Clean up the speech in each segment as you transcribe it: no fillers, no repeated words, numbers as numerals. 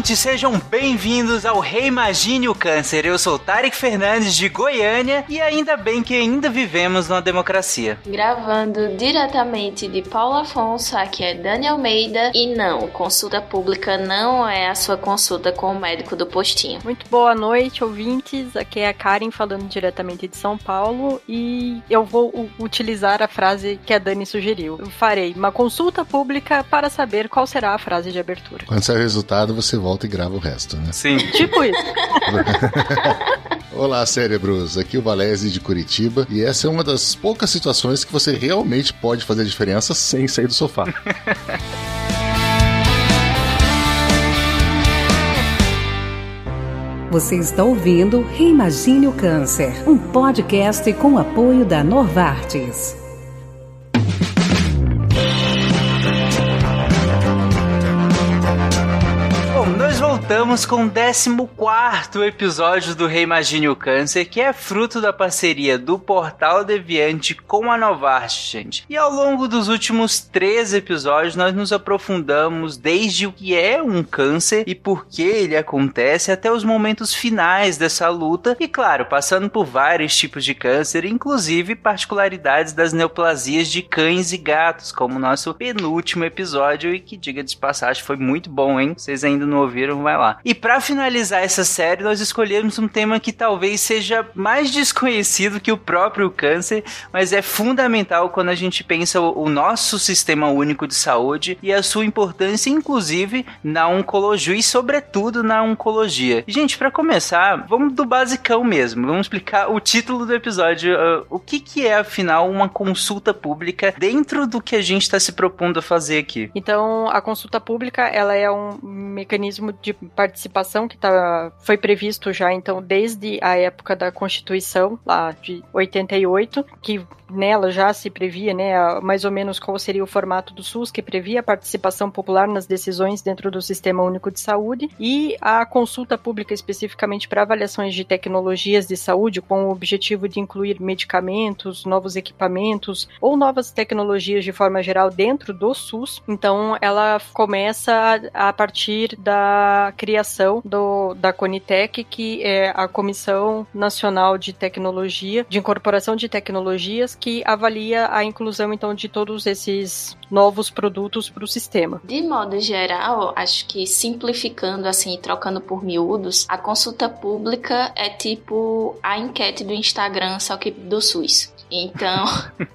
ouvintes, sejam bem-vindos ao Reimagine o Câncer. Eu sou Tarek Fernandes, de Goiânia, e ainda bem que ainda vivemos numa democracia. Gravando diretamente de Paulo Afonso, aqui é Dani Almeida, e não, consulta pública não é a sua consulta com o médico do postinho. Muito boa noite, ouvintes, aqui é a Karen falando diretamente de São Paulo, e eu vou utilizar a frase que a Dani sugeriu. Eu farei uma consulta pública para saber qual será a frase de abertura. Quando sair o resultado, você volta e grava o resto, né? Sim. Tipo isso. Olá, cérebros. Aqui é o Valese de Curitiba e essa é uma das poucas situações que você realmente pode fazer a diferença sem sair do sofá. Você está ouvindo Reimagine o Câncer, um podcast com apoio da Novartis. Nós voltamos com o 14º episódio do Reimagine o Câncer, que é fruto da parceria do Portal Deviante com a Novartis, gente. E ao longo dos últimos 13 episódios, nós nos aprofundamos desde o que é um câncer e por que ele acontece, até os momentos finais dessa luta, e claro, passando por vários tipos de câncer, inclusive particularidades das neoplasias de cães e gatos, como o nosso penúltimo episódio, e que, diga de passagem, foi muito bom, hein? Vocês ainda não ouviram, vai lá. E pra finalizar essa série, nós escolhemos um tema que talvez seja mais desconhecido que o próprio câncer, mas é fundamental quando a gente pensa o nosso sistema único de saúde e a sua importância, inclusive, na oncologia e, sobretudo, na oncologia. Gente, pra começar, vamos do basicão mesmo. Vamos explicar o título do episódio. O que é, afinal, uma consulta pública dentro do que a gente está se propondo a fazer aqui? Então, a consulta pública, ela é um mecanismo de participação que foi previsto já, então, desde a época da Constituição, lá de 88, que nela já se previa, né, mais ou menos qual seria o formato do SUS, que previa a participação popular nas decisões dentro do Sistema Único de Saúde, e a consulta pública especificamente para avaliações de tecnologias de saúde, com o objetivo de incluir medicamentos, novos equipamentos ou novas tecnologias de forma geral dentro do SUS. Então, ela começa a partir da criação da Conitec, que é a Comissão Nacional de Tecnologia, de Incorporação de Tecnologias, que avalia a inclusão, então, de todos esses novos produtos para o sistema. De modo geral, acho que simplificando assim, trocando por miúdos, a consulta pública é tipo a enquete do Instagram, só que do SUS. Então,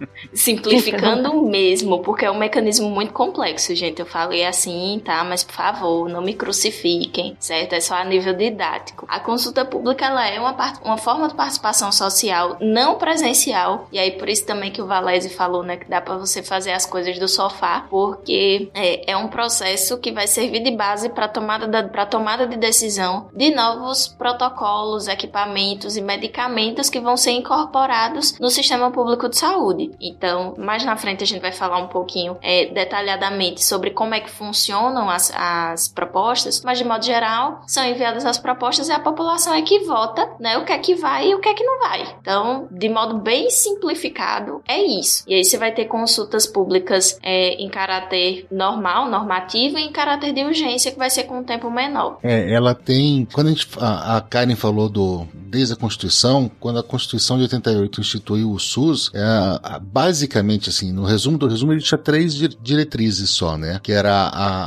simplificando mesmo, porque é um mecanismo muito complexo, gente. Eu falei assim, tá? Mas, por favor, não me crucifiquem, certo? É só a nível didático. A consulta pública, ela é uma forma de participação social não presencial. E aí, por isso também que o Valese falou, né? Que dá pra você fazer as coisas do sofá, porque é um processo que vai servir de base para tomada de decisão de novos protocolos, equipamentos e medicamentos que vão ser incorporados no sistema público de saúde. Então, mais na frente a gente vai falar um pouquinho detalhadamente sobre como é que funcionam as propostas, mas de modo geral são enviadas as propostas e a população é que vota, né, o que é que vai e o que é que não vai. Então, de modo bem simplificado, é isso. E aí você vai ter consultas públicas em caráter normal, normativo, e em caráter de urgência, que vai ser com um tempo menor. Ela tem... Quando a Karen falou desde a Constituição, quando a Constituição de 88 instituiu o SUS, basicamente, assim, no resumo do resumo, ele tinha 3 diretrizes só, né? Que era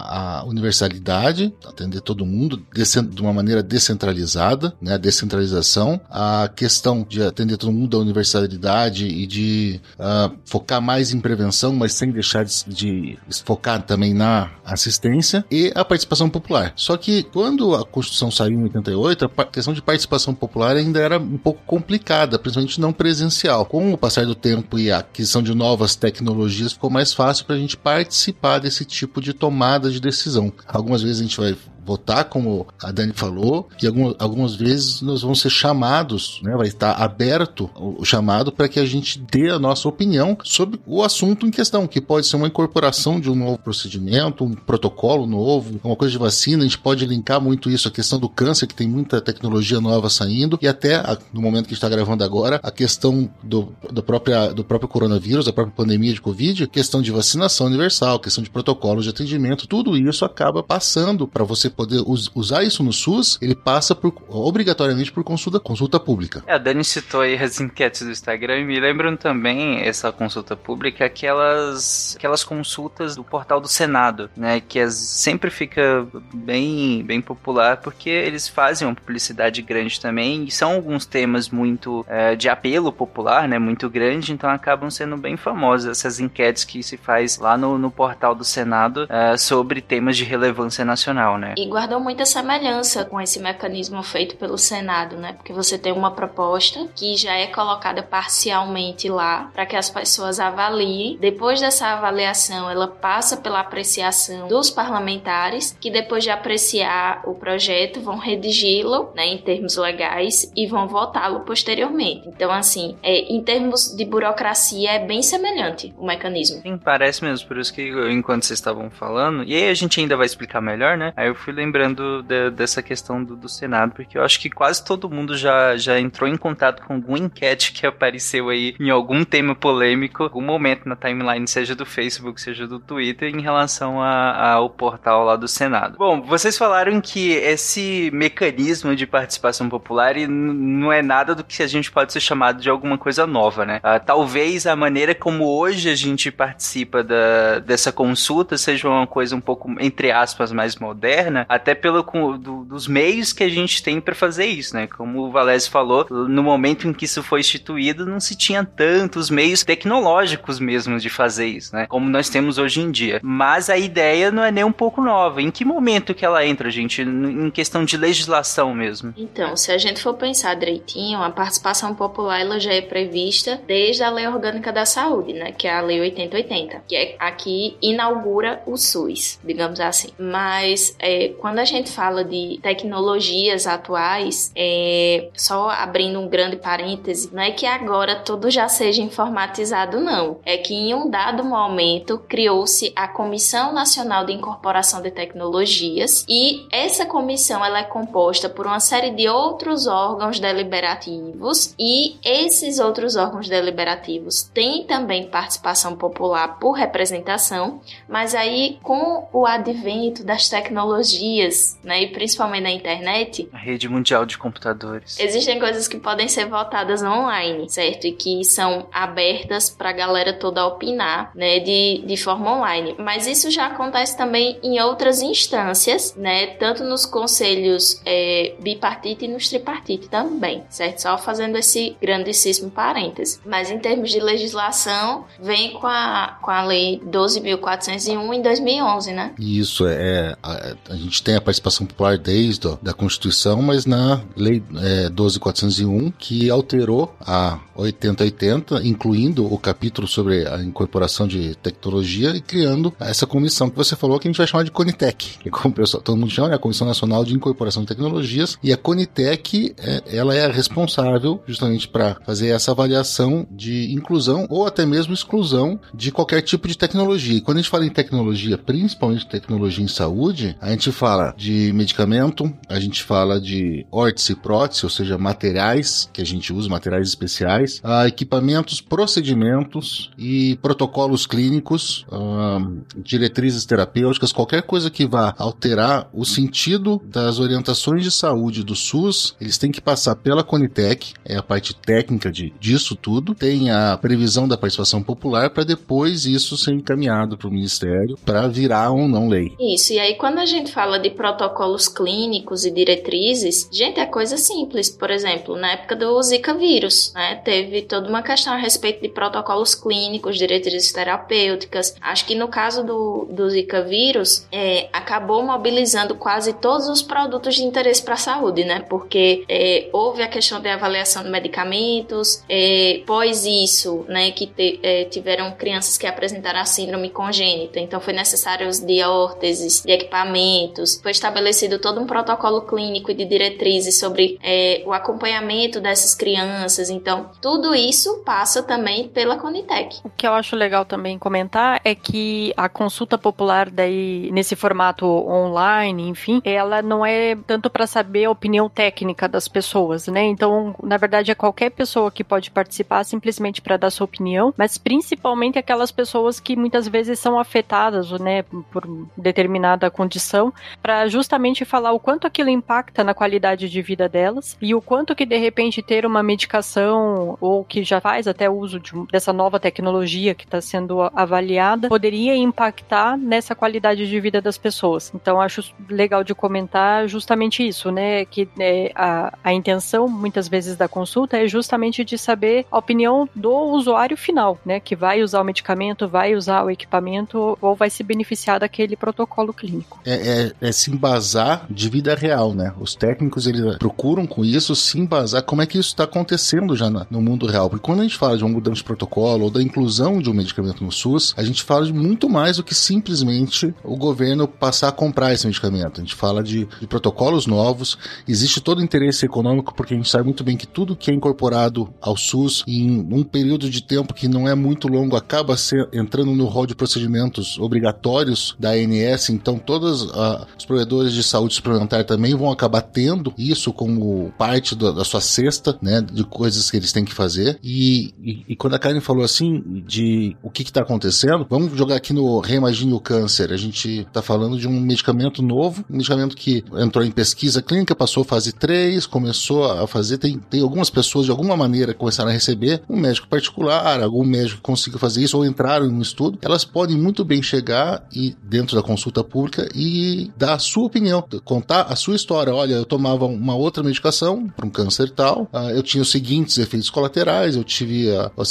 a universalidade, atender todo mundo de uma maneira descentralizada, né? A descentralização, a questão de atender todo mundo da universalidade e de focar mais em prevenção, mas sem deixar de focar também na assistência, e a participação popular. Só que quando a Constituição saiu em 88, a questão de participação popular ainda era um pouco complicada, principalmente não presencial. Com o passar do tempo e a aquisição de novas tecnologias, ficou mais fácil para a gente participar desse tipo de tomada de decisão. Algumas vezes a gente vai votar, como a Dani falou, e algumas vezes nós vamos ser chamados, né, vai estar aberto o chamado para que a gente dê a nossa opinião sobre o assunto em questão, que pode ser uma incorporação de um novo procedimento, um protocolo novo, uma coisa de vacina. A gente pode linkar muito isso, a questão do câncer, que tem muita tecnologia nova saindo, e até no momento que a gente está gravando agora, a questão do próprio coronavírus, da própria pandemia de Covid, questão de vacinação universal, questão de protocolos de atendimento, tudo isso acaba passando para você poder usar isso no SUS, ele passa obrigatoriamente por consulta pública. A Dani citou aí as enquetes do Instagram e me lembram também essa consulta pública, aquelas consultas do portal do Senado, né, que sempre fica bem popular, porque eles fazem uma publicidade grande também, e são alguns temas muito de apelo popular, né, muito grande, então acabam sendo bem famosas essas enquetes que se faz lá no portal do Senado sobre temas de relevância nacional, né. E guardou muita semelhança com esse mecanismo feito pelo Senado, né, porque você tem uma proposta que já é colocada parcialmente lá, para que as pessoas avaliem. Depois dessa avaliação, ela passa pela apreciação dos parlamentares, que depois de apreciar o projeto, vão redigi-lo, né, em termos legais, e vão votá-lo posteriormente. Então, assim, em termos de burocracia, é bem semelhante o mecanismo. Sim, parece mesmo, por isso que enquanto vocês estavam falando, e aí a gente ainda vai explicar melhor, né, aí eu fui lembrando dessa questão do Senado, porque eu acho que quase todo mundo já entrou em contato com alguma enquete que apareceu aí em algum tema polêmico, em algum momento na timeline, seja do Facebook, seja do Twitter, em relação ao portal lá do Senado. Bom, vocês falaram que esse mecanismo de participação popular não é nada do que a gente pode ser chamado de alguma coisa nova, né? Talvez a maneira como hoje a gente participa dessa consulta seja uma coisa um pouco, entre aspas, mais moderna, até dos meios que a gente tem para fazer isso, né? Como o Valese falou, no momento em que isso foi instituído, não se tinha tantos meios tecnológicos mesmo de fazer isso, né? Como nós temos hoje em dia. Mas a ideia não é nem um pouco nova. Em que momento que ela entra, gente? Em questão de legislação mesmo? Então, se a gente for pensar direitinho, a participação popular ela já é prevista desde a Lei Orgânica da Saúde, né? Que é a Lei 8080, que é a que inaugura o SUS, digamos assim. Mas quando a gente fala de tecnologias atuais, só abrindo um grande parêntese, não é que agora tudo já seja informatizado, não. É que em um dado momento criou-se a Comissão Nacional de Incorporação de Tecnologias, e essa comissão ela é composta por uma série de outros órgãos deliberativos, e esses outros órgãos deliberativos têm também participação popular por representação, mas aí com o advento das tecnologias, né, e principalmente na internet, a rede mundial de computadores, existem coisas que podem ser votadas online, certo? E que são abertas para a galera toda opinar, né, de forma online. Mas isso já acontece também em outras instâncias, né, tanto nos conselhos bipartite e nos tripartite também, certo? Só fazendo esse grandíssimo parêntese. Mas em termos de legislação, vem com a Lei 12.401 em 2011, né? Isso, a gente tem a participação popular desde da Constituição, mas na Lei 12.401, que alterou a 8080, incluindo o capítulo sobre a incorporação de tecnologia e criando essa comissão que você falou, que a gente vai chamar de CONITEC, que é como todo mundo chama, é a Comissão Nacional de Incorporação de Tecnologias, e a CONITEC, ela é a responsável justamente para fazer essa avaliação de inclusão ou até mesmo exclusão de qualquer tipo de tecnologia. E quando a gente fala em tecnologia, principalmente tecnologia em saúde, a gente fala de medicamento, a gente fala de órtese e prótese, ou seja, materiais que a gente usa, materiais especiais, equipamentos, procedimentos e protocolos clínicos, diretrizes terapêuticas, qualquer coisa que vá alterar o sentido das orientações de saúde do SUS, eles têm que passar pela CONITEC, é a parte técnica disso tudo, tem a previsão da participação popular para depois isso ser encaminhado para o Ministério para virar ou não lei. Isso, e aí quando a gente fala de protocolos clínicos e diretrizes, gente, é coisa simples. Por exemplo, na época do Zika vírus, né, teve toda uma questão a respeito de protocolos clínicos, diretrizes terapêuticas. Acho que no caso do Zika vírus, acabou mobilizando quase todos os produtos de interesse para a saúde, né, porque houve a questão de avaliação de medicamentos, pós isso, né, que tiveram crianças que apresentaram a síndrome congênita, então foi necessário os de órteses, de equipamentos, foi estabelecido todo um protocolo clínico e de diretrizes sobre o acompanhamento dessas crianças, então tudo isso passa também pela CONITEC. O que eu acho legal também comentar é que a consulta popular daí, nesse formato online, enfim, ela não é tanto para saber a opinião técnica das pessoas, né? Então, na verdade, é qualquer pessoa que pode participar simplesmente para dar sua opinião, mas principalmente aquelas pessoas que muitas vezes são afetadas, né, por determinada condição para justamente falar o quanto aquilo impacta na qualidade de vida delas e o quanto que de repente ter uma medicação ou que já faz até uso dessa nova tecnologia que está sendo avaliada poderia impactar nessa qualidade de vida das pessoas. Então acho legal de comentar justamente isso, né, que a intenção muitas vezes da consulta é justamente de saber a opinião do usuário final, né, que vai usar o medicamento, vai usar o equipamento ou vai se beneficiar daquele protocolo clínico. É se embasar de vida real, né? Os técnicos, eles procuram com isso se embasar como é que isso está acontecendo já no mundo real. Porque quando a gente fala de uma mudança de protocolo ou da inclusão de um medicamento no SUS, a gente fala de muito mais do que simplesmente o governo passar a comprar esse medicamento. A gente fala de protocolos novos, existe todo o interesse econômico, porque a gente sabe muito bem que tudo que é incorporado ao SUS em um período de tempo que não é muito longo acaba entrando no rol de procedimentos obrigatórios da ANS, então todos os provedores de saúde suplementar também vão acabar tendo isso como parte da sua cesta, né, de coisas que eles têm que fazer. E quando a Karen falou assim, de o que está acontecendo, vamos jogar aqui no Reimagine o Câncer. A gente está falando de um medicamento novo, um medicamento que entrou em pesquisa clínica, passou fase 3, começou a fazer, tem algumas pessoas de alguma maneira que começaram a receber, um médico particular, algum médico que consiga fazer isso, ou entraram em um estudo, elas podem muito bem chegar e dentro da consulta pública e dar a sua opinião, contar a sua história. Olha, eu tomava uma outra medicação para um câncer tal, eu tinha os seguintes efeitos colaterais, eu tive,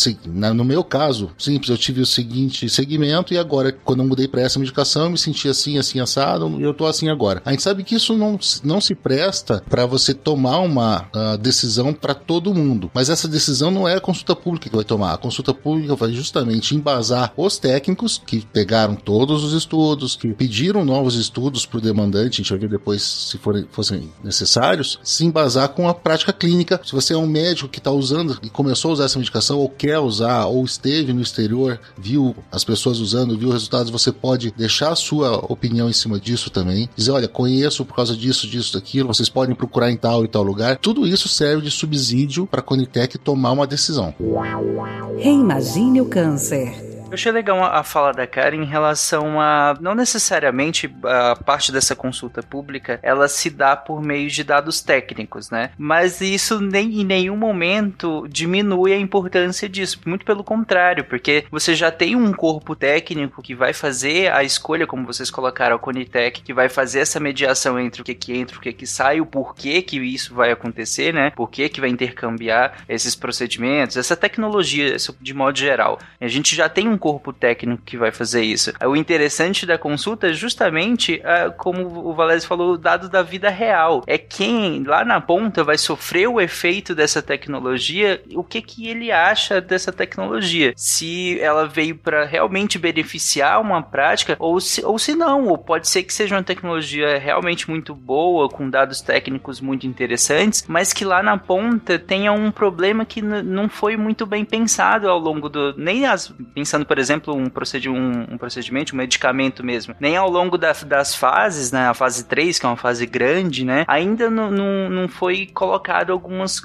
no meu caso, simples, eu tive o seguinte segmento e agora, quando eu mudei para essa medicação, eu me senti assim, assim, assado, e eu tô assim agora. A gente sabe que isso não se presta para você tomar uma decisão para todo mundo, mas essa decisão não é a consulta pública que vai tomar. A consulta pública vai justamente embasar os técnicos que pegaram todos os estudos, que pediram novos estudos para o demandante, a gente vai ver depois se fossem necessários, se embasar com a prática clínica. Se você é um médico que está usando e começou a usar essa medicação, ou quer usar, ou esteve no exterior, viu as pessoas usando, viu resultados, você pode deixar a sua opinião em cima disso também, dizer, olha, conheço por causa disso, daquilo, vocês podem procurar em tal e tal lugar. Tudo isso serve de subsídio para a Conitec tomar uma decisão. Reimagine o Câncer. Eu achei legal a fala da Karen em relação a, não necessariamente a parte dessa consulta pública, ela se dá por meio de dados técnicos, né? Mas isso em nenhum momento diminui a importância disso, muito pelo contrário, porque você já tem um corpo técnico que vai fazer a escolha, como vocês colocaram, a Conitec, que vai fazer essa mediação entre o que entra e o que sai, o porquê que isso vai acontecer, né? Por que vai intercambiar esses procedimentos, essa tecnologia, de modo geral. A gente já tem um corpo técnico que vai fazer isso. O interessante da consulta é justamente, como o Valério falou, o dado da vida real. É quem lá na ponta vai sofrer o efeito dessa tecnologia, o que ele acha dessa tecnologia. Se ela veio para realmente beneficiar uma prática ou se não. Ou pode ser que seja uma tecnologia realmente muito boa, com dados técnicos muito interessantes, mas que lá na ponta tenha um problema que não foi muito bem pensado ao longo pensando, por exemplo, um procedimento, um medicamento mesmo, nem ao longo das fases, né, a fase 3, que é uma fase grande, né, ainda não foi colocado algumas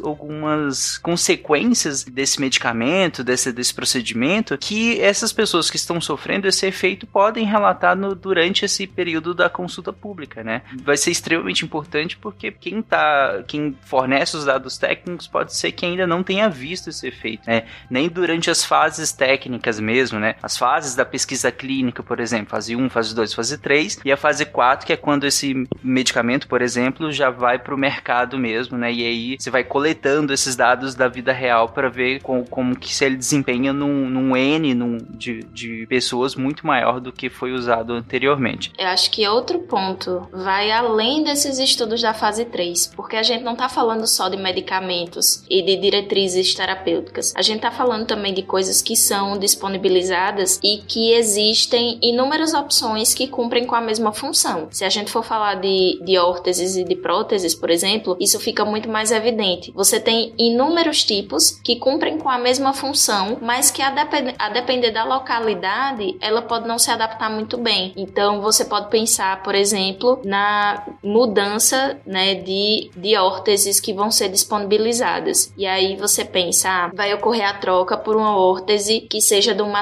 consequências desse medicamento, desse procedimento, que essas pessoas que estão sofrendo esse efeito podem relatar durante esse período da consulta pública, né. Vai ser extremamente importante porque quem fornece os dados técnicos pode ser que ainda não tenha visto esse efeito, né, nem durante as fases técnicas mesmo, né? As fases da pesquisa clínica, por exemplo, fase 1, fase 2, fase 3, e a fase 4, que é quando esse medicamento, por exemplo, já vai para o mercado mesmo, né? E aí você vai coletando esses dados da vida real para ver como que se ele desempenha num N de pessoas muito maior do que foi usado anteriormente. Eu acho que outro ponto vai além desses estudos da fase 3, porque a gente não está falando só de medicamentos e de diretrizes terapêuticas. A gente está falando também de coisas que são disponibilizadas e que existem inúmeras opções que cumprem com a mesma função. Se a gente for falar de órteses e de próteses, por exemplo, isso fica muito mais evidente. Você tem inúmeros tipos que cumprem com a mesma função, mas que a depender da localidade, ela pode não se adaptar muito bem. Então, você pode pensar, por exemplo, na mudança, né, de órteses que vão ser disponibilizadas. E aí você pensa, vai ocorrer a troca por uma órtese que seja de um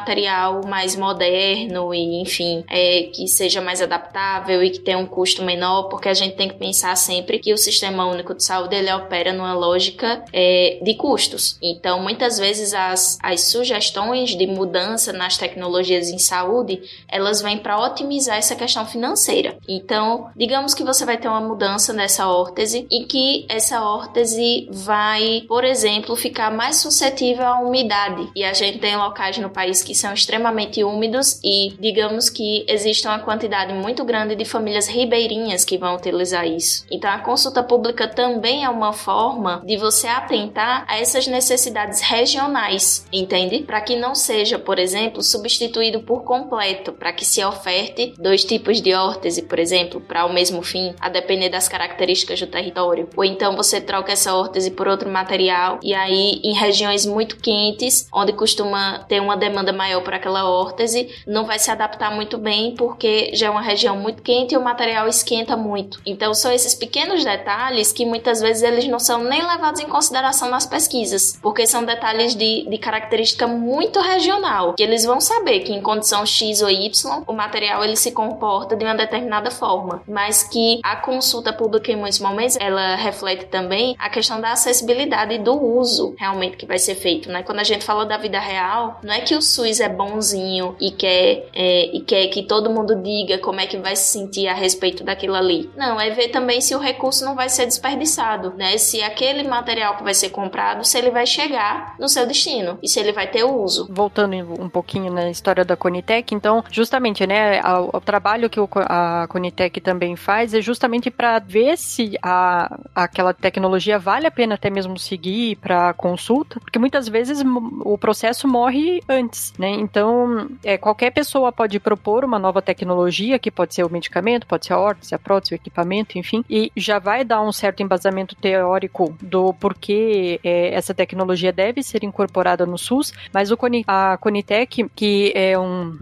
material mais moderno e, enfim, que seja mais adaptável e que tenha um custo menor, porque a gente tem que pensar sempre que o Sistema Único de Saúde, ele opera numa lógica de custos. Então, muitas vezes as sugestões de mudança nas tecnologias em saúde, elas vêm para otimizar essa questão financeira. Então, digamos que você vai ter uma mudança nessa órtese e que essa órtese vai, por exemplo, ficar mais suscetível à umidade. E a gente tem locais no país que são extremamente úmidos e, digamos que existe uma quantidade muito grande de famílias ribeirinhas que vão utilizar isso. Então, a consulta pública também é uma forma de você atentar a essas necessidades regionais, entende? Para que não seja, por exemplo, substituído por completo, para que se oferte 2 tipos de órtese, por exemplo, para o mesmo fim, a depender das características do território. Ou então você troca essa órtese por outro material e aí em regiões muito quentes, onde costuma ter uma demanda maior por aquela órtese, não vai se adaptar muito bem porque já é uma região muito quente e o material esquenta muito. Então são esses pequenos detalhes que muitas vezes eles não são nem levados em consideração nas pesquisas, porque são detalhes de característica muito regional, que eles vão saber que em condição X ou Y o material ele se comporta de uma determinada forma, mas que a consulta pública em muitos momentos ela reflete também a questão da acessibilidade e do uso realmente que vai ser feito, né? Quando a gente fala da vida real, não é que o SUS é bonzinho e quer que todo mundo diga como é que vai se sentir a respeito daquilo ali. Não, é ver também se o recurso não vai ser desperdiçado, né? Se aquele material que vai ser comprado, se ele vai chegar no seu destino e se ele vai ter uso. Voltando um pouquinho na história da Conitec, então, justamente, né, o trabalho que a Conitec também faz é justamente para ver se aquela tecnologia vale a pena até mesmo seguir para consulta, porque muitas vezes o processo morre antes, né? Então, qualquer pessoa pode propor uma nova tecnologia, que pode ser o medicamento, pode ser a órtese, a prótese, o equipamento, enfim, e já vai dar um certo embasamento teórico do porquê essa tecnologia deve ser incorporada no SUS, mas a Conitec, que é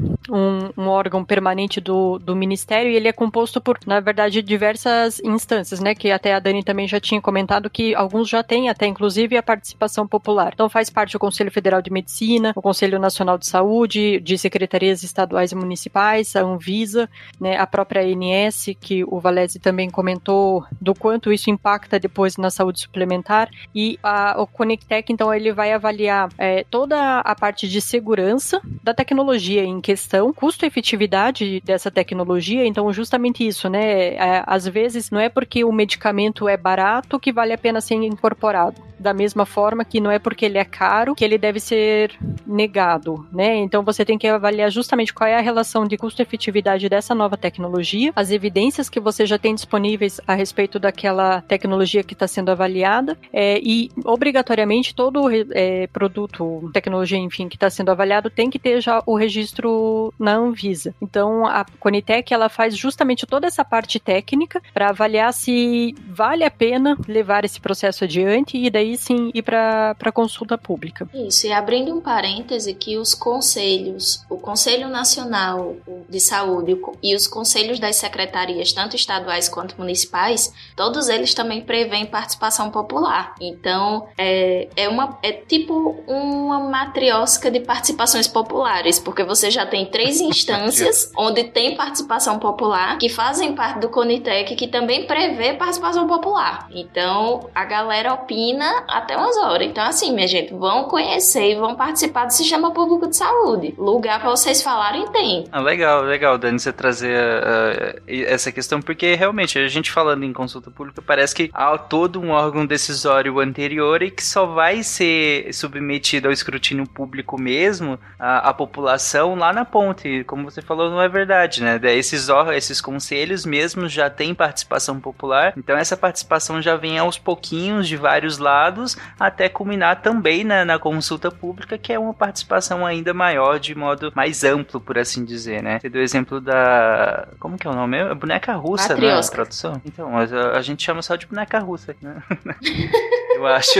um órgão permanente do Ministério, e ele é composto por, na verdade, diversas instâncias, né, que até a Dani também já tinha comentado que alguns já têm até, inclusive, a participação popular. Então, faz parte o Conselho Federal de Medicina, o Conselho Nacional de Saúde, de secretarias estaduais e municipais, a Anvisa, né, a própria ANS, que o Valese também comentou do quanto isso impacta depois na saúde suplementar, e o Conitec, então, ele vai avaliar toda a parte de segurança da tecnologia em questão, custo-efetividade dessa tecnologia, então justamente isso, né, às vezes não é porque o medicamento é barato que vale a pena ser incorporado, da mesma forma que não é porque ele é caro que ele deve ser negado, né, então você tem que avaliar justamente qual é a relação de custo-efetividade dessa nova tecnologia, as evidências que você já tem disponíveis a respeito daquela tecnologia que está sendo avaliada, e obrigatoriamente todo produto, tecnologia, enfim, que está sendo avaliado tem que ter já o registro na Anvisa. Então, a Conitec, ela faz justamente toda essa parte técnica para avaliar se vale a pena levar esse processo adiante e daí sim ir para consulta pública. Isso, e abrindo um parêntese que os conselhos, o Conselho Nacional de Saúde e os conselhos das secretarias, tanto estaduais quanto municipais, todos eles também prevêem participação popular. Então, é tipo uma matriosca de participações populares, porque você já tem 3 instâncias onde tem participação popular, que fazem parte do Conitec, que também prevê participação popular. Então, a galera opina até umas horas. Então, assim, minha gente, vão conhecer e vão participar do Sistema Público de Saúde. Lugar pra vocês falarem tem. Legal, Dani, você trazer essa questão, porque realmente, a gente falando em consulta pública, parece que há todo um órgão decisório anterior e que só vai ser submetido ao escrutínio público mesmo, a população lá na ponta. E como você falou, não é verdade, né? Esses conselhos mesmo já têm participação popular, então essa participação já vem aos pouquinhos de vários lados, até culminar também na consulta pública, que é uma participação ainda maior, de modo mais amplo, por assim dizer, né? Você deu o exemplo da... Como que é o nome? A boneca russa, né? A tradução. Então, a gente chama só de boneca russa, né? Eu acho.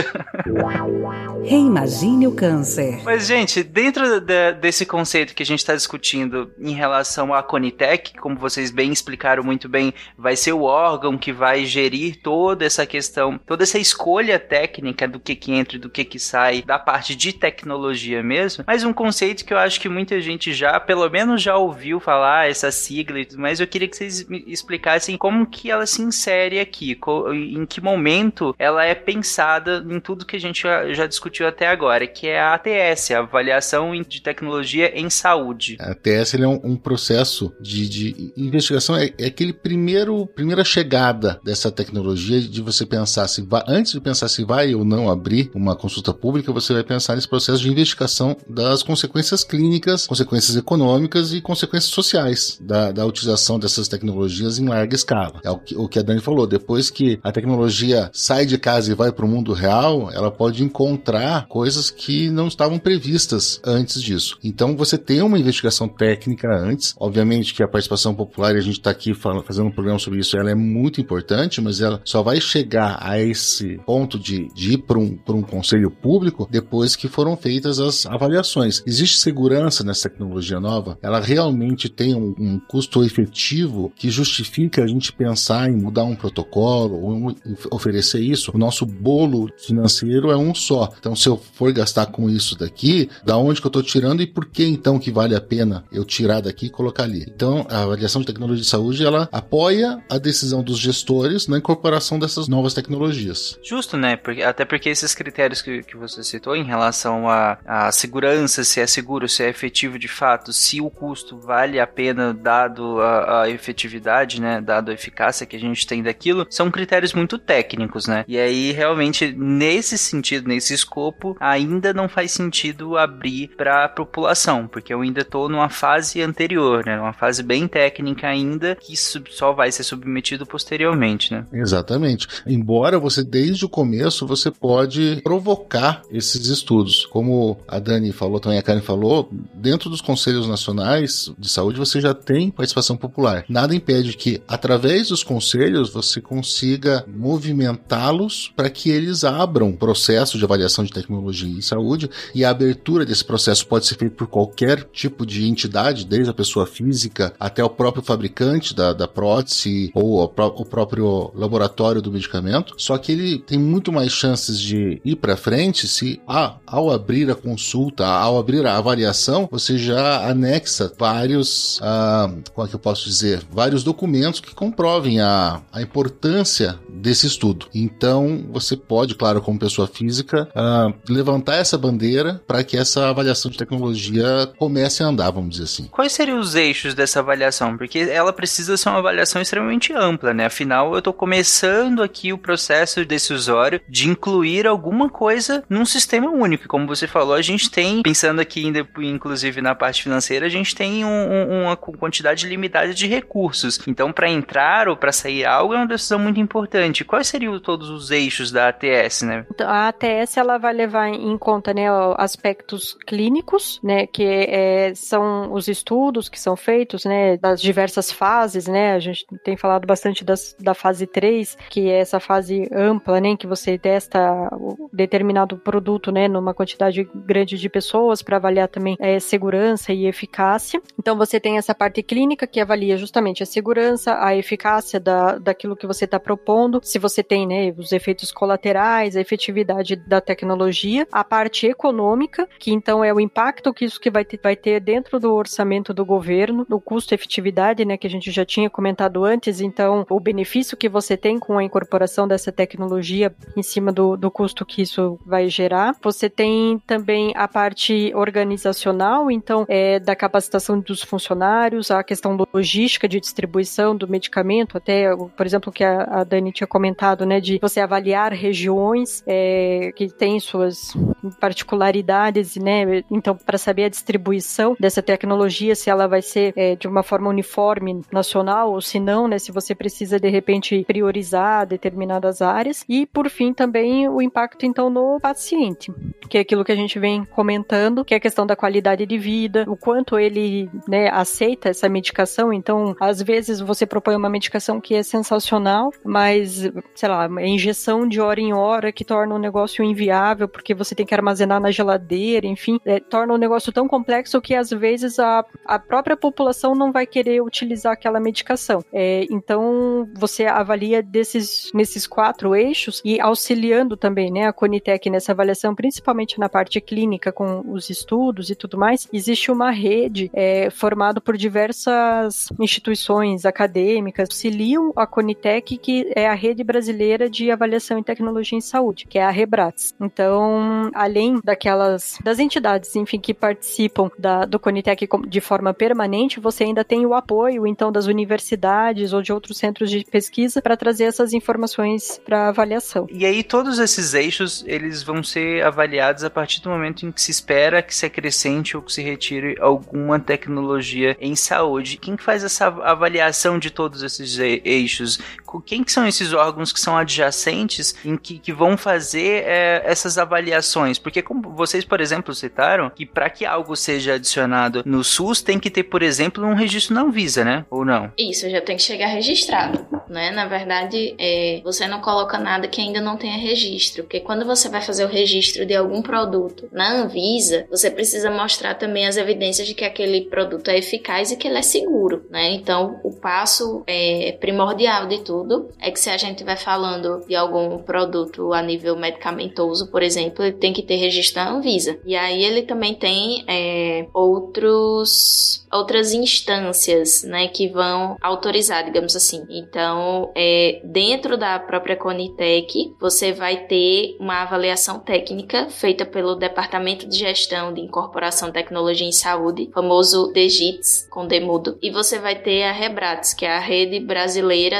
Reimagine o câncer. Mas, gente, dentro desse conceito que a gente está discutindo em relação à Conitec, como vocês bem explicaram muito bem, vai ser o órgão que vai gerir toda essa questão, toda essa escolha técnica do que entra e do que sai, da parte de tecnologia mesmo, mas conceito que eu acho que muita gente já, pelo menos já ouviu falar, essa sigla e tudo mais. Eu queria que vocês me explicassem como que ela se insere aqui, em que momento ela é pensada em tudo que a gente já discutiu até agora, que é a ATS, a Avaliação de Tecnologia em Saúde. A ATS ele é um processo de investigação, é aquele primeira chegada dessa tecnologia, de você pensar se vai, antes de pensar se vai ou não abrir uma consulta pública, você vai pensar nesse processo de investigação das consequências clínicas, consequências econômicas e consequências sociais da utilização dessas tecnologias em larga escala. É o que a Dani falou, depois que a tecnologia sai de casa e vai para o mundo real, ela pode encontrar coisas que não estavam previstas antes disso. Então você tem uma investigação técnica antes, obviamente que a participação popular, e a gente está aqui fazendo um programa sobre isso, ela é muito importante, mas ela só vai chegar a esse ponto de ir para um conselho público depois que foram feitas as avaliações. Existe segurança nessa tecnologia nova? Ela realmente tem um custo efetivo que justifica a gente pensar em mudar um protocolo ou oferecer isso? O nosso bolo financeiro é um só. Então, se eu for gastar com isso daqui, da onde que eu estou tirando e por que então que vale a pena eu tirar daqui e colocar ali? Então, a avaliação de tecnologia de saúde, ela apoia a decisão dos gestores na incorporação dessas novas tecnologias. Justo, né? Até porque esses critérios que você citou em relação à segurança, se é seguro, se é efetivo de fato, se o custo vale a pena dado a efetividade, né? Dado a eficácia que a gente tem daquilo, são critérios muito técnicos, né? E aí, realmente, nesse sentido, nesse escopo, ainda não faz sentido abrir para a população, porque eu ainda estou numa fase anterior, né? Uma fase bem técnica ainda, que isso só vai ser submetido posteriormente, né? Exatamente. Embora você, desde o começo, você pode provocar esses estudos. Como a Dani falou, também a Karen falou, dentro dos conselhos nacionais de saúde você já tem participação popular. Nada impede que, através dos conselhos, você consiga movimentá-los para que eles abram processo de avaliação de tecnologia em saúde, e a abertura desse processo pode ser feita por qualquer tipo de entidade, desde a pessoa física até o próprio fabricante da prótese ou o próprio laboratório do medicamento, só que ele tem muito mais chances de ir para frente se, ao abrir a consulta, ao abrir a avaliação, você já anexa vários, como é que eu posso dizer, vários documentos que comprovem a importância desse estudo. Então, você pode, claro, como pessoa física, levantar essa bandeira para que essa avaliação de tecnologia comece a andar, vamos dizer assim. Quais seriam os eixos dessa avaliação? Porque ela precisa ser uma avaliação extremamente ampla, né? Afinal, eu estou começando aqui o processo decisório de incluir alguma coisa num sistema único. Como você falou, a gente tem, pensando aqui inclusive na parte financeira, a gente tem uma quantidade limitada de recursos. Então, para entrar ou para sair algo é uma decisão muito importante. Quais seriam todos os eixos da ATS, né? Então, a ATS ela vai levar em conta, né, aspectos clínicos, né, que são os estudos que são feitos, né, das diversas fases, né, a gente tem falado bastante da fase 3, que é essa fase ampla, né, em que você testa o determinado produto, né, numa quantidade grande de pessoas para avaliar também segurança e eficácia. Então você tem essa parte clínica que avalia justamente a segurança, a eficácia daquilo que você está propondo, se você tem, né, os efeitos colaterais, a efetividade da tecnologia, a parte econômica, que então é o impacto que isso que vai ter dentro do orçamento do governo, do custo-efetividade, né, que a gente já tinha comentado antes, então o benefício que você tem com a incorporação dessa tecnologia em cima do custo que isso vai gerar. Você tem também a parte organizacional, então da capacitação dos funcionários, a questão logística de distribuição do medicamento, até, por exemplo, que a Dani tinha comentado, né, de você avaliar regiões que têm suas particularidades, né, então para saber a distribuição dessa tecnologia, se ela vai ser de uma forma uniforme nacional ou se não, né, se você precisa de repente priorizar determinadas áreas. E por fim também o impacto então no paciente, que é aquilo que a gente vem comentando, que é a questão da qualidade de vida, o quanto ele, né, aceita essa medicação. Então às vezes você propõe uma medicação que é sensacional, mas sei lá, é injeção de hora em hora que torna o negócio inviável, porque você tem que armazenar na geladeira, enfim, torna o negócio tão complexo que às vezes a própria população não vai querer utilizar aquela medicação. Então, você avalia nesses 4 eixos e auxiliando também, né, a Conitec nessa avaliação, principalmente na parte clínica, com os estudos e tudo mais. Existe uma rede formada por diversas instituições acadêmicas, auxiliam a Conitec, que é a Rede Brasileira de Avaliação em Tecnologia em Saúde, que é a Rebrates. Então, além das entidades, enfim, que participam do Conitec de forma permanente, você ainda tem o apoio, então, das universidades ou de outros centros de pesquisa para trazer essas informações para avaliação. E aí, todos esses eixos, eles vão ser avaliados a partir do momento em que se espera que se acrescente ou que se retire alguma tecnologia em saúde. Quem faz essa avaliação de todos esses eixos? Quem que são esses órgãos que são adjacentes em que vão fazer essas avaliações? Porque como vocês, por exemplo, citaram, que para que algo seja adicionado no SUS, tem que ter, por exemplo, um registro na Anvisa, né? Ou não? Isso, já tem que chegar registrado, né? Na verdade, você não coloca nada que ainda não tenha registro, porque quando você vai fazer o registro de algum produto na Anvisa, você precisa mostrar também as evidências de que aquele produto é eficaz e que ele é seguro, né? Então, o passo primordial de tudo é que se a gente vai falando de algum produto a nível medicamentoso, por exemplo, ele tem que ter registro na Anvisa. E aí ele também tem outras instâncias, né, que vão autorizar, digamos assim. Então, dentro da própria Conitec, você vai ter uma avaliação técnica feita pelo Departamento de Gestão de Incorporação de Tecnologia em Saúde, famoso DGITS, com D mudo, e você vai ter a Rebrates, que é a Rede Brasileira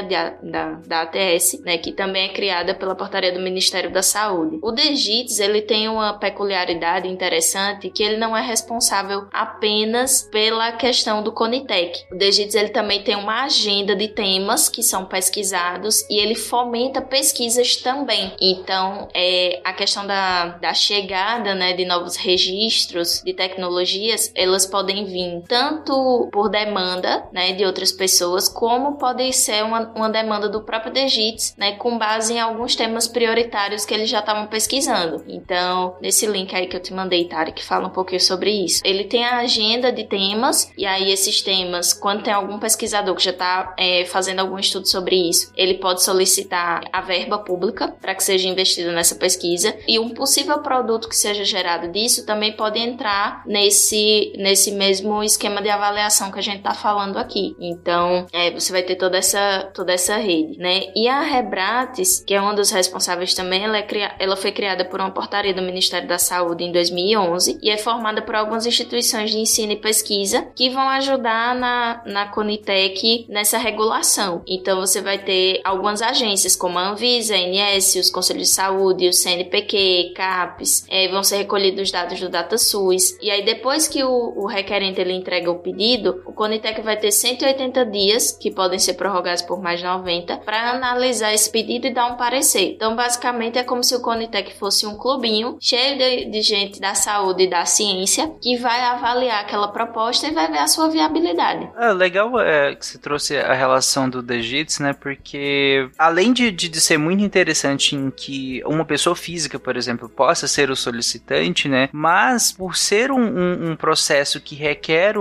da ATS, né, que também é criada pela portaria do Ministério da Saúde. O DGITS, ele tem uma peculiaridade interessante, que ele não é responsável apenas pela questão do Conitec. O DGITS, ele também tem uma agenda de temas que são pesquisados e ele fomenta pesquisas também. Então, a questão da chegada, né, de novos registros de tecnologias, elas podem vir tanto por demanda, né, de outras pessoas, como pode ser uma demanda do próprio DGITS, né, com base em alguns temas prioritários que eles já estavam pesquisando. Então, nesse link aí que eu te mandei, Tari, que fala um pouquinho sobre isso. Ele tem a agenda de temas, e aí esses temas, quando tem algum pesquisador que já está fazendo algum estudo sobre isso, ele pode solicitar a verba pública para que seja investido nessa pesquisa, e um possível produto que seja gerado disso também pode entrar nesse mesmo esquema de avaliação que a gente está falando aqui. Então, você vai ter toda essa rede, né? E a Rebrates, que é uma dos responsáveis também, ela foi criada por uma portaria do Ministério da Saúde em 2011 e é formada por algumas instituições de ensino e pesquisa que vão ajudar na Conitec nessa regulação. Então, você vai ter algumas agências como a Anvisa, a ANS, os Conselhos de Saúde, o CNPq, CAPES, vão ser recolhidos os dados do DataSUS. E aí, depois que o requerente ele entrega o pedido, o Conitec vai ter 180 dias, que podem ser prorrogados por mais 90, para analisar esse pedido e dar um parecer. Então, basicamente, é como se o Conitec fosse um clubinho cheio de gente da saúde e da ciência que vai avaliar aquela proposta e vai ver a sua viabilidade. Legal que você trouxe a relação do DGITS, né? Porque além de ser muito interessante em que uma pessoa física, por exemplo, possa ser o solicitante, né? Mas por ser um processo que requer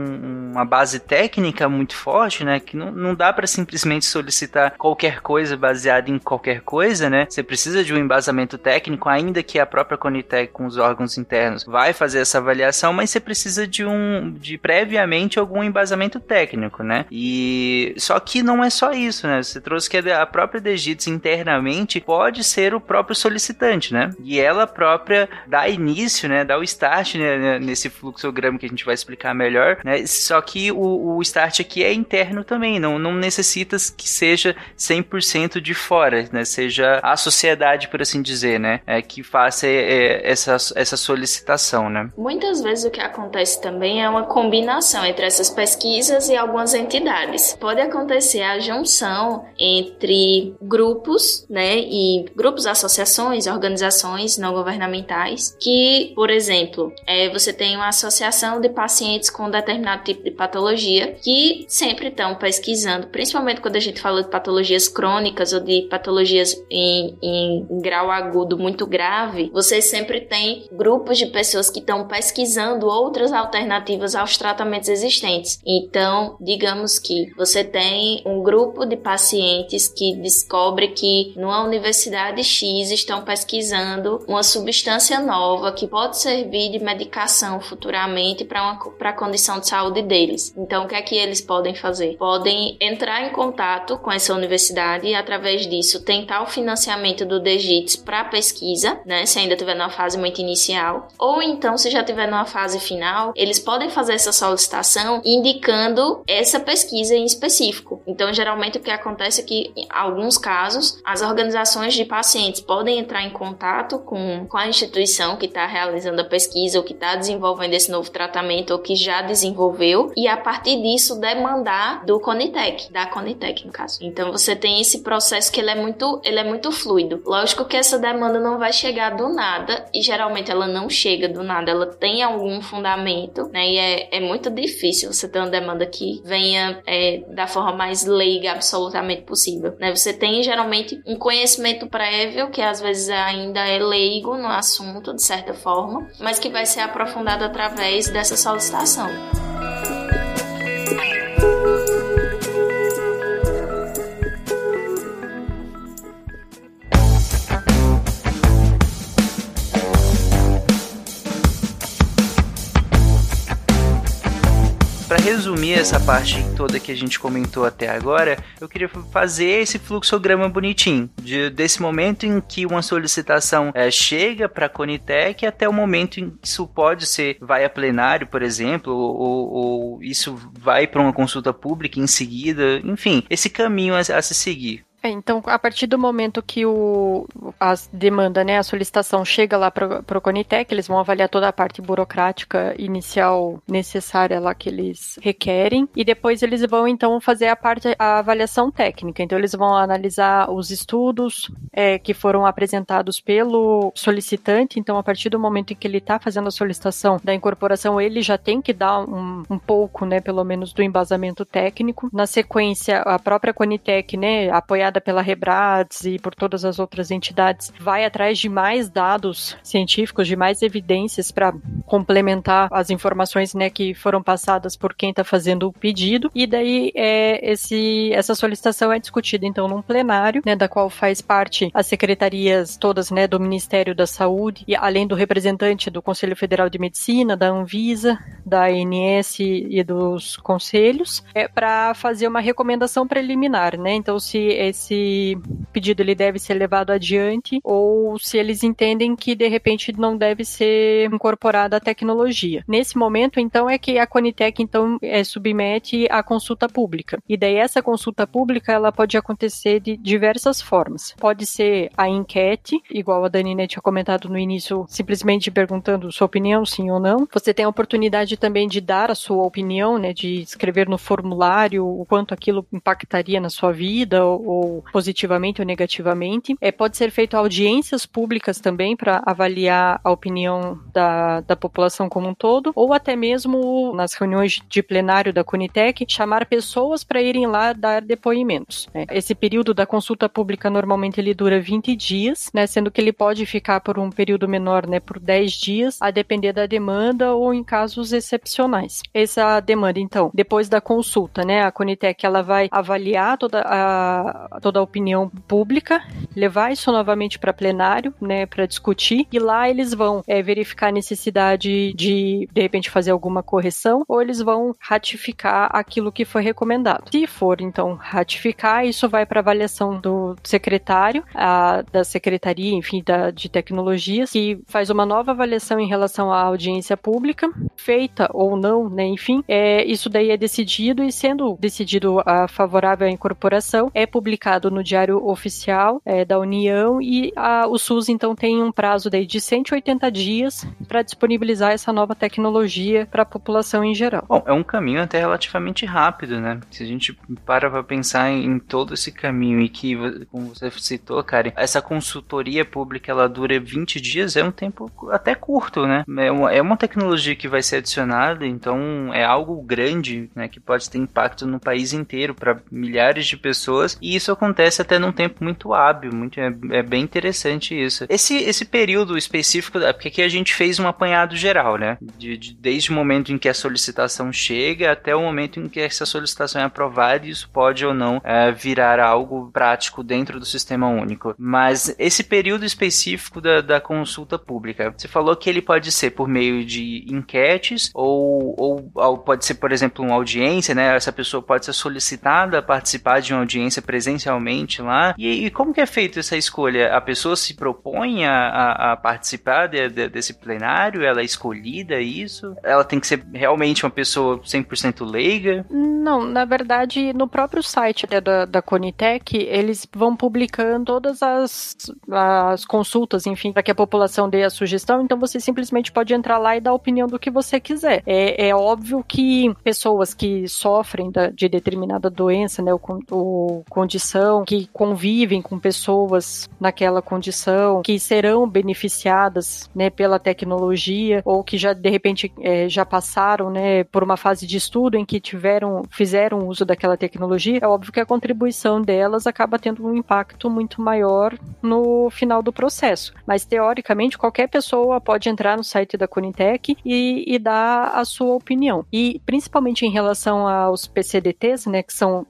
uma base técnica muito forte, né? Que não dá para simplesmente solicitar qualquer coisa baseada em qualquer coisa, né? Você precisa de um embasamento técnico, ainda que a própria Conitec com os órgãos internos vai fazer essa avaliação, mas você precisa de previamente algum embasamento técnico, né? E só que não é só isso, né? Você trouxe que a própria DGITS internamente pode ser o próprio solicitante, né? E ela própria dá início, né? Dá o start, né? Nesse fluxograma que a gente vai explicar melhor, né? Só que o start aqui é interno também, não necessita que seja 100% de fora, né? Seja a sociedade, por assim dizer, né? Que faça essa solicitação, né? Muitas vezes o que acontece também é uma combinação entre essas pesquisas e algumas entidades. Pode acontecer a junção entre grupos, né? E grupos, associações, organizações não governamentais que, por exemplo, você tem uma associação de pacientes com determinado tipo de patologia, que sempre estão pesquisando, principalmente quando a gente fala de patologias crônicas ou de patologias em grau agudo muito grave, você sempre tem grupos de pessoas que estão pesquisando outras alternativas aos tratamentos existentes. Então, digamos que você tem um grupo de pacientes que descobre que numa universidade X estão pesquisando uma substância nova que pode servir de medicação futuramente para a condição de saúde deles. Então, o que é que eles podem fazer? Podem entrar em contato com essa universidade e, através disso, tentar o financiamento do DGITS para pesquisa, né, se ainda estiver numa fase muito inicial. Ou então, se já estiver numa fase final, eles podem fazer essa solicitação indicando essa pesquisa em específico. Então, geralmente, o que acontece é que, em alguns casos, as organizações de pacientes podem entrar em contato com a instituição que está realizando a pesquisa ou que está desenvolvendo esse novo tratamento ou que já desenvolveu, e a partir disso demandar do Conitec, da Conitec no caso. Então você tem esse processo que ele é muito fluido. Lógico que essa demanda não vai chegar do nada, e geralmente ela não chega do nada, ela tem algum fundamento, né? E é muito difícil você ter uma demanda que venha da forma mais leiga absolutamente possível, né? Você tem geralmente um conhecimento prévio que às vezes ainda é leigo no assunto, de certa forma, mas que vai ser aprofundado através dessa solicitação. Para resumir essa parte toda que a gente comentou até agora, eu queria fazer esse fluxograma bonitinho, desse momento em que uma solicitação chega para a Conitec até o momento em que isso pode ser, vai a plenário, por exemplo, ou isso vai para uma consulta pública em seguida, enfim, esse caminho a se seguir. Então, a partir do momento que a demanda, né, a solicitação chega lá para o Conitec, eles vão avaliar toda a parte burocrática inicial necessária lá que eles requerem, e depois eles vão, então, fazer a avaliação técnica. Então, eles vão analisar os estudos que foram apresentados pelo solicitante. Então, a partir do momento em que ele está fazendo a solicitação da incorporação, ele já tem que dar um pouco, né, pelo menos, do embasamento técnico. Na sequência, a própria Conitec, né, apoiada pela Rebrades e por todas as outras entidades, vai atrás de mais dados científicos, de mais evidências para complementar as informações, né, que foram passadas por quem está fazendo o pedido, e daí essa solicitação é discutida então num plenário, né, da qual faz parte as secretarias todas, né, do Ministério da Saúde, e além do representante do Conselho Federal de Medicina, da Anvisa, da ANS e dos conselhos, para fazer uma recomendação preliminar, né? Então, se esse pedido ele deve ser levado adiante ou se eles entendem que de repente não deve ser incorporada a tecnologia. Nesse momento, então, é que a Conitec então submete a consulta pública. E daí essa consulta pública ela pode acontecer de diversas formas. Pode ser a enquete, igual a Dani tinha comentado no início, simplesmente perguntando sua opinião, sim ou não. Você tem a oportunidade também de dar a sua opinião, né, de escrever no formulário o quanto aquilo impactaria na sua vida ou positivamente ou negativamente. Pode ser feito audiências públicas também para avaliar a opinião da população como um todo, ou até mesmo nas reuniões de plenário da Conitec, chamar pessoas para irem lá dar depoimentos. Esse período da consulta pública normalmente ele dura 20 dias, né, sendo que ele pode ficar por um período menor, né, por 10 dias, a depender da demanda ou em casos excepcionais. Essa demanda, então, depois da consulta, né, a Conitec ela vai avaliar toda a opinião pública, levar isso novamente para plenário, né, para discutir, e lá eles vão verificar a necessidade de repente, fazer alguma correção, ou eles vão ratificar aquilo que foi recomendado. Se for, então, ratificar, isso vai para avaliação do secretário, da secretaria, enfim, de tecnologias, que faz uma nova avaliação em relação à audiência pública, feita ou não, né, enfim, isso daí é decidido, e sendo decidido favorável à incorporação, é publicado publicado no Diário Oficial da União e o SUS, então, tem um prazo daí de 180 dias para disponibilizar essa nova tecnologia para a população em geral. Bom, é um caminho até relativamente rápido, né? Se a gente para pensar em todo esse caminho e que, como você citou, Karen, essa consultoria pública, ela dura 20 dias, é um tempo até curto, né? É uma tecnologia que vai ser adicionada, então é algo grande, né, que pode ter impacto no país inteiro para milhares de pessoas, e isso acontece até num tempo muito hábil, é bem interessante isso. Esse período específico, porque aqui a gente fez um apanhado geral, né? Desde o momento em que a solicitação chega até o momento em que essa solicitação é aprovada, e isso pode ou não virar algo prático dentro do sistema único. Mas esse período específico da consulta pública, você falou que ele pode ser por meio de enquetes ou pode ser, por exemplo, uma audiência, né? Essa pessoa pode ser solicitada a participar de uma audiência presencialmente lá. E como que é feita essa escolha? A pessoa se propõe a participar desse plenário? Ela é escolhida, isso? Ela tem que ser realmente uma pessoa 100% leiga? Não, na verdade, no próprio site da Conitec, eles vão publicando todas as consultas, enfim, para que a população dê a sugestão, então você simplesmente pode entrar lá e dar a opinião do que você quiser. É óbvio que pessoas que sofrem de determinada doença, né, ou condição, que convivem com pessoas naquela condição, que serão beneficiadas, né, pela tecnologia, ou que já, de repente, já passaram, né, por uma fase de estudo em que fizeram uso daquela tecnologia, é óbvio que a contribuição delas acaba tendo um impacto muito maior no final do processo. Mas, teoricamente, qualquer pessoa pode entrar no site da Conitec e dar a sua opinião. E, principalmente em relação aos PCDTs, né, que são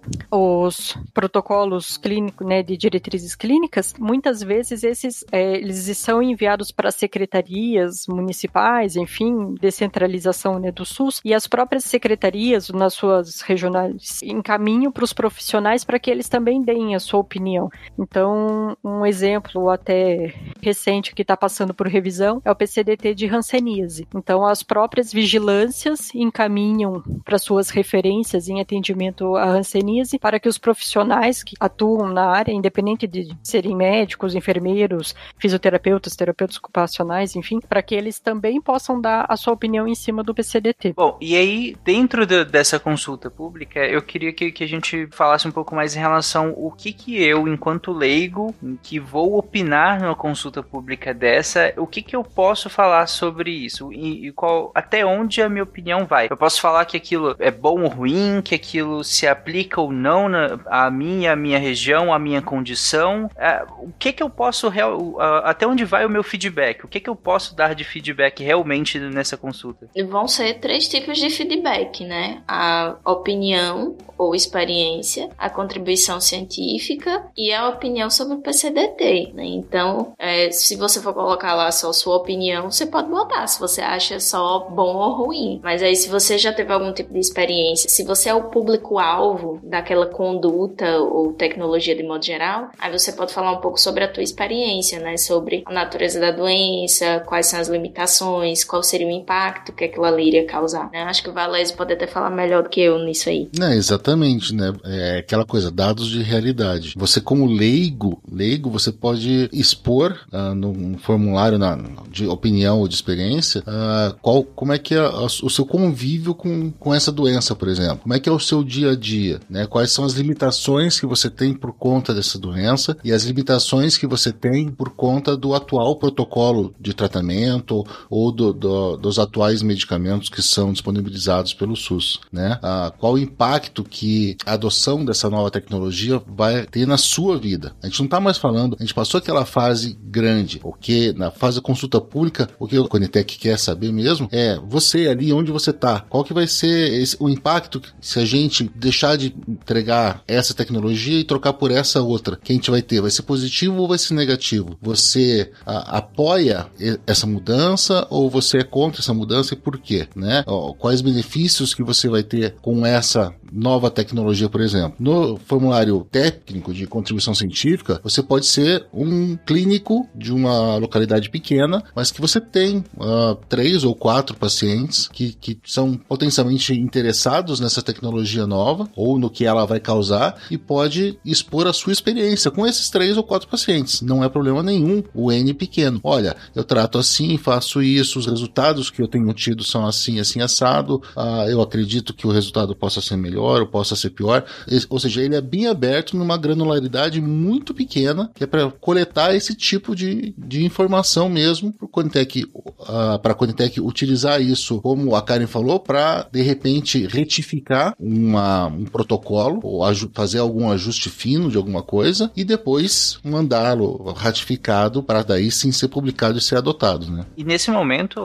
os protocolos clínicos, né, de diretrizes clínicas, muitas vezes eles são enviados para secretarias municipais, enfim, descentralização, né, do SUS, e as próprias secretarias, nas suas regionais, encaminham para os profissionais para que eles também deem a sua opinião. Então, um exemplo até recente que está passando por revisão é o PCDT de hanseníase. Então, as próprias vigilâncias encaminham para suas referências em atendimento à hanseníase para que os profissionais que atuam na área, independente de serem médicos, enfermeiros, fisioterapeutas, terapeutas ocupacionais, enfim, para que eles também possam dar a sua opinião em cima do PCDT. Bom, e aí, dentro dessa consulta pública, eu queria que a gente falasse um pouco mais em relação ao que eu, enquanto leigo, que vou opinar numa consulta pública dessa, o que eu posso falar sobre isso e até onde a minha opinião vai. Eu posso falar que aquilo é bom ou ruim, que aquilo se aplica ou não a minha região, a minha condição. O que eu posso, até onde vai o meu feedback? O que eu posso dar de feedback realmente nessa consulta? Vão ser 3 tipos de feedback, né? A opinião ou experiência, a contribuição científica e a opinião sobre o PCDT, né? Então, se você for colocar lá só sua opinião, você pode botar se você acha só bom ou ruim. Mas aí, se você já teve algum tipo de experiência, se você é o público-alvo daquela conduta ou tecnologia de modo geral, aí você pode falar um pouco sobre a tua experiência, né? Sobre a natureza da doença, quais são as limitações, qual seria o impacto que aquilo ali iria causar, né? Acho que o Valese pode até falar melhor do que eu nisso aí. Exatamente, né? É aquela coisa, dados de realidade. Você, como leigo, você pode expor num formulário de opinião ou de experiência como é que é o seu convívio com essa doença, por exemplo. Como é que é o seu dia a dia, né? Quais são as limitações que você tem por conta dessa doença e as limitações que você tem por conta do atual protocolo de tratamento ou dos atuais medicamentos que são disponibilizados pelo SUS, né? Qual o impacto que a adoção dessa nova tecnologia vai ter na sua vida. A gente não está mais falando, a gente passou aquela fase grande, porque na fase da consulta pública, o que o Conitec quer saber mesmo é você ali onde você está, qual que vai ser o impacto se a gente deixar de entregar essa tecnologia e trocar por essa outra, que a gente vai ter, vai ser positivo ou vai ser negativo? Você apoia essa mudança ou você é contra essa mudança e por quê, né? Quais benefícios que você vai ter com essa nova tecnologia, por exemplo. No formulário técnico de contribuição científica, você pode ser um clínico de uma localidade pequena, mas que você tem 3 ou 4 pacientes que são potencialmente interessados nessa tecnologia nova ou no que ela vai causar e pode expor a sua experiência com esses 3 ou 4 pacientes. Não é problema nenhum o N pequeno. Olha, eu trato assim, faço isso, os resultados que eu tenho tido são assim, assim, assado, eu acredito que o resultado possa ser melhor ou possa ser pior. Ou seja, ele é bem aberto numa granularidade muito pequena, que é para coletar esse tipo de informação mesmo, para a Conitec utilizar isso, como a Karen falou, para de repente retificar um protocolo ou fazer algum ajuste fino de alguma coisa e depois mandá-lo ratificado para daí sim ser publicado e ser adotado, né? E nesse momento,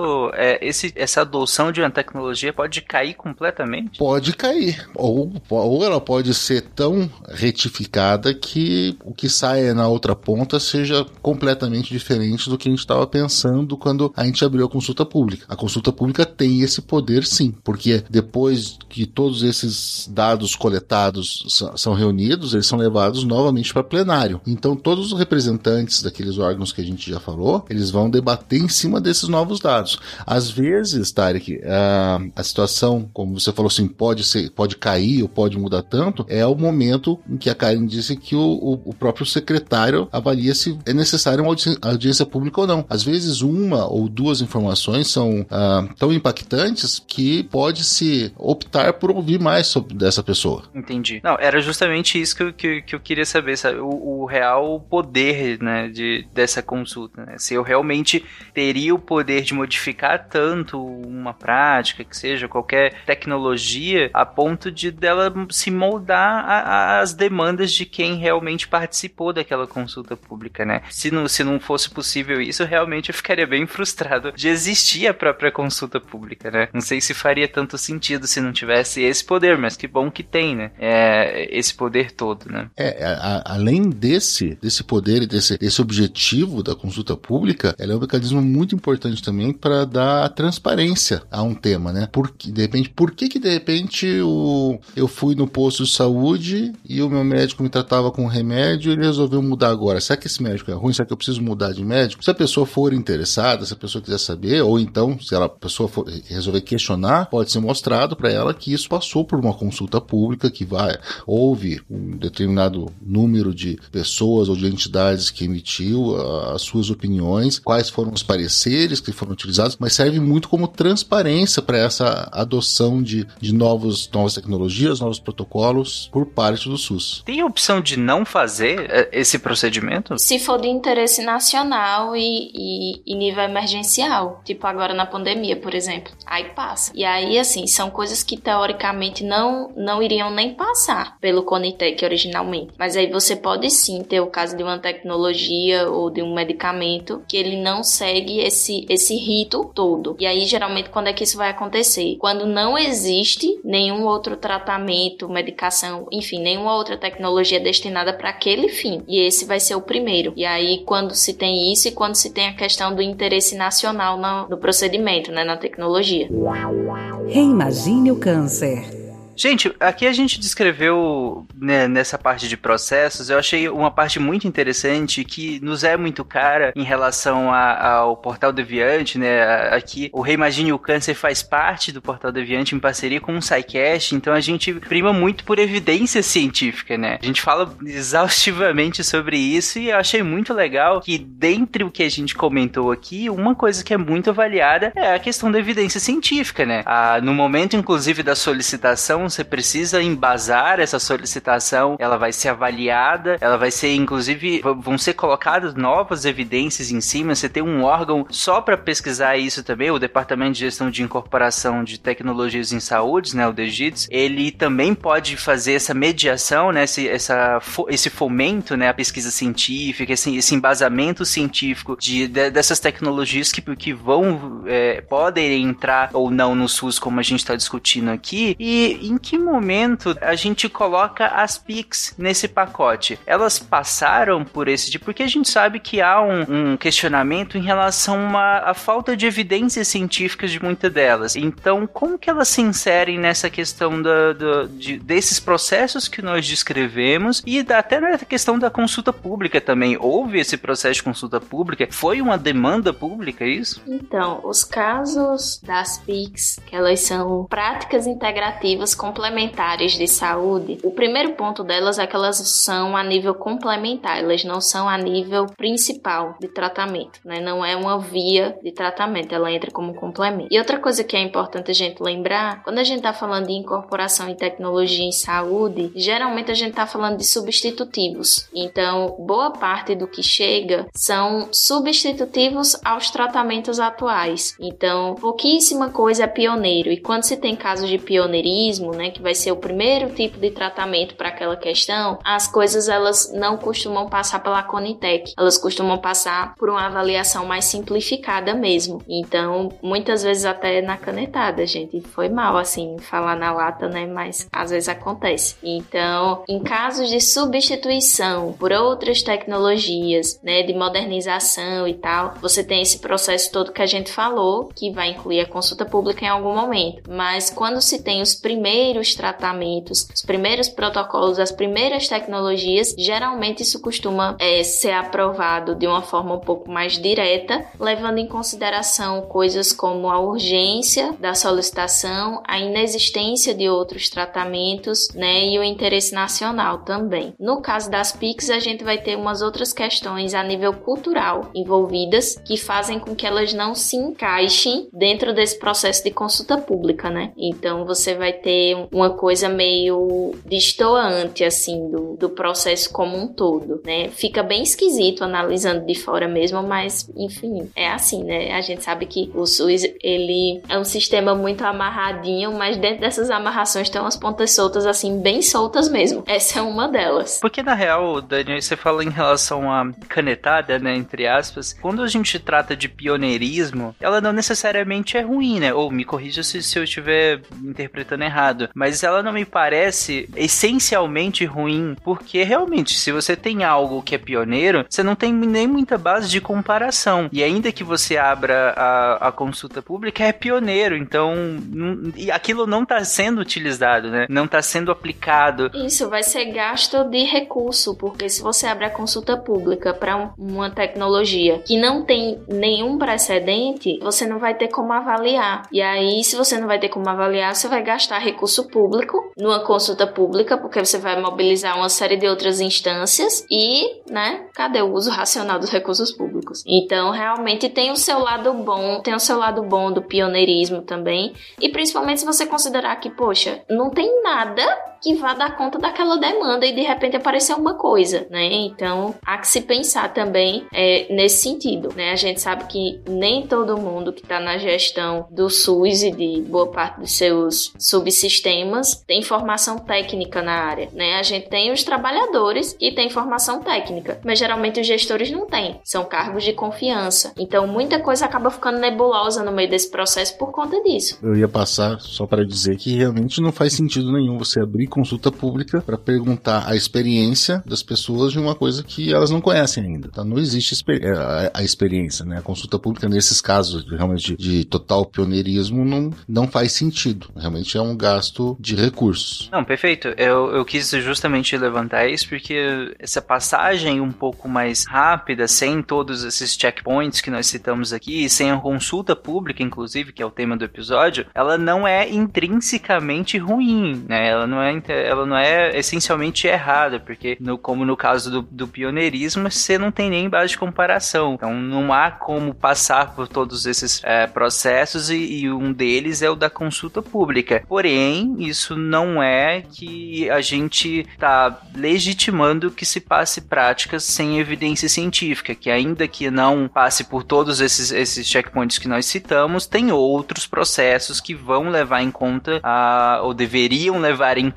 essa adoção de uma tecnologia pode cair completamente? Pode cair. Ou ela pode ser tão retificada que o que sai na outra ponta seja completamente diferente do que a gente estava pensando quando a gente abriu a consulta pública. A consulta pública tem esse poder sim, porque depois que todos esses dados coletados são reunidos, eles são levados novamente para plenário. Então todos os representantes daqueles órgãos que a gente já falou, eles vão debater em cima desses novos dados. Às vezes, Tarek, a situação, como você falou assim, pode cair ou pode mudar tanto, é o momento em que a Karen disse que o próprio secretário avalia se é necessário uma audiência pública ou não. Às vezes, 1 ou 2 informações são tão impactantes que pode-se optar por ouvir mais dessa pessoa. Entendi. Não, era justamente isso que eu queria saber, sabe? O real poder, né, dessa consulta, né? Se eu realmente teria o poder de modificar tanto uma prática, que seja qualquer tecnologia, a ponto de dela se moldar às demandas de quem realmente participou daquela consulta pública, né? Se não fosse possível isso, realmente eu ficaria bem frustrado de existir a própria consulta pública, né? Não sei se faria tanto sentido se não tivesse esse poder, mas que bom que tem, né? Esse poder todo, né? Além desse poder e desse objetivo da consulta pública, ela é um mecanismo muito importante também para dar transparência a um tema, né? Por que de repente eu fui no posto de saúde e o meu médico me tratava com remédio e ele resolveu mudar agora? Será que esse médico é ruim? Será que eu preciso mudar de médico? Se a pessoa for interessada, se a pessoa quiser saber, ou então se a pessoa for resolver questionar, pode ser mostrado para ela que isso passou por uma consulta pública, que houve um determinado número de pessoas ou de entidades que emitiu as suas opiniões, quais foram os pareceres que foram utilizados, mas serve muito como transparência para essa adoção de novas tecnologias, novos protocolos por parte do SUS. Tem a opção de não fazer esse procedimento? Se for de interesse nacional e nível emergencial, tipo agora na pandemia, por exemplo, aí passa. E aí, assim, são coisas que teoricamente não iriam nem passar pelo Conitec originalmente. Mas aí você pode sim ter o caso de uma tecnologia ou de um medicamento que ele não segue esse rito todo. E aí, geralmente, quando é que isso vai acontecer? Quando não existe nenhum outro tratamento, medicação, enfim, nenhuma outra tecnologia destinada para aquele fim. E esse vai ser o primeiro. E aí, quando se tem isso e quando se tem a questão do interesse nacional no procedimento, né, na tecnologia. Reimagine o câncer. Gente, aqui a gente descreveu, né, nessa parte de processos, eu achei uma parte muito interessante que nos é muito cara em relação ao Portal Deviante, né? Aqui o Reimagine o Câncer faz parte do Portal Deviante em parceria com o SciCast, então a gente prima muito por evidência científica, né? A gente fala exaustivamente sobre isso e eu achei muito legal que dentre o que a gente comentou aqui, uma coisa que é muito avaliada é a questão da evidência científica, né? No momento, inclusive, da solicitação, você precisa embasar essa solicitação, ela vai ser avaliada, ela vai ser, inclusive, vão ser colocadas novas evidências em cima, você tem um órgão só para pesquisar isso também, o Departamento de Gestão de Incorporação de Tecnologias em Saúde, né, o DGITS, ele também pode fazer essa mediação, né, esse fomento, né, a pesquisa científica, esse embasamento científico dessas tecnologias que podem entrar ou não no SUS, como a gente está discutindo aqui, e em que momento a gente coloca as PICs nesse pacote? Elas passaram por esse tipo, porque a gente sabe que há um questionamento em relação à falta de evidências científicas de muitas delas. Então, como que elas se inserem nessa questão desses processos que nós descrevemos e até na questão da consulta pública também? Houve esse processo de consulta pública? Foi uma demanda pública isso? Então, os casos das PICs, que elas são práticas integrativas complementares de saúde, o primeiro ponto delas é que elas são a nível complementar, elas não são a nível principal de tratamento, né? Não é uma via de tratamento, ela entra como complemento. E outra coisa que é importante a gente lembrar, quando a gente está falando de incorporação em tecnologia em saúde, geralmente a gente está falando de substitutivos. Então, boa parte do que chega são substitutivos aos tratamentos atuais. Então, pouquíssima coisa é pioneiro. E quando se tem casos de pioneirismo, né, que vai ser o primeiro tipo de tratamento para aquela questão, as coisas elas não costumam passar pela Conitec. Elas costumam passar por uma avaliação mais simplificada mesmo. Então, muitas vezes até na canetada, gente. Foi mal, assim, falar na lata, né? Mas às vezes acontece. Então, em casos de substituição por outras tecnologias, né, de modernização e tal, você tem esse processo todo que a gente falou, que vai incluir a consulta pública em algum momento. Mas quando se tem os primeiros tratamentos, os primeiros protocolos, as primeiras tecnologias, geralmente isso costuma ser aprovado de uma forma um pouco mais direta, levando em consideração coisas como a urgência da solicitação, a inexistência de outros tratamentos, né, e o interesse nacional também. No caso das PICs, a gente vai ter umas outras questões a nível cultural envolvidas que fazem com que elas não se encaixem dentro desse processo de consulta pública, né? Então você vai ter uma coisa meio destoante, assim, do processo como um todo, né? Fica bem esquisito analisando de fora mesmo, mas, enfim, é assim, né? A gente sabe que o SUS, ele é um sistema muito amarradinho, mas dentro dessas amarrações tem umas pontas soltas, assim, bem soltas mesmo. Essa é uma delas. Porque, na real, Dani, você fala em relação à canetada, né, entre aspas, quando a gente trata de pioneirismo, ela não necessariamente é ruim, né? Ou me corrija se eu estiver interpretando errado, mas ela não me parece essencialmente ruim, porque realmente, se você tem algo que é pioneiro, você não tem nem muita base de comparação. E ainda que você abra a consulta pública, é pioneiro, então aquilo não está sendo utilizado, né? Não está sendo aplicado. Isso vai ser gasto de recurso, porque se você abre a consulta pública para uma tecnologia que não tem nenhum precedente, você não vai ter como avaliar. E aí, se você não vai ter como avaliar, você vai gastar recurso público numa consulta pública, porque você vai mobilizar uma série de outras instâncias e, né, cadê o uso racional dos recursos públicos? Então, realmente tem o seu lado bom do pioneirismo também, e principalmente se você considerar que, poxa, não tem nada que vá dar conta daquela demanda e de repente aparecer uma coisa, né? Então, há que se pensar também nesse sentido, né? A gente sabe que nem todo mundo que está na gestão do SUS e de boa parte dos seus subsistemas tem formação técnica na área, né? A gente tem os trabalhadores que têm formação técnica, mas geralmente os gestores não têm, são cargos de confiança. Então, muita coisa acaba ficando nebulosa no meio desse processo por conta disso. Eu ia passar só para dizer que realmente não faz sentido nenhum você abrir consulta pública para perguntar a experiência das pessoas de uma coisa que elas não conhecem ainda. Tá? Não existe a experiência, né? A consulta pública nesses casos realmente de total pioneirismo não faz sentido. Realmente é um gasto de recursos. Não, perfeito. Eu quis justamente levantar isso porque essa passagem um pouco mais rápida, sem todos esses checkpoints que nós citamos aqui, sem a consulta pública, inclusive, que é o tema do episódio, ela não é intrinsecamente ruim, né? Ela não é essencialmente errada, porque como no caso do pioneirismo, você não tem nem base de comparação. Então não há como passar por todos esses processos e um deles é o da consulta pública. Porém, isso não é que a gente está legitimando que se passe práticas sem evidência científica, que ainda que não passe por todos esses checkpoints que nós citamos, tem outros processos que vão levar em conta ou deveriam levar em conta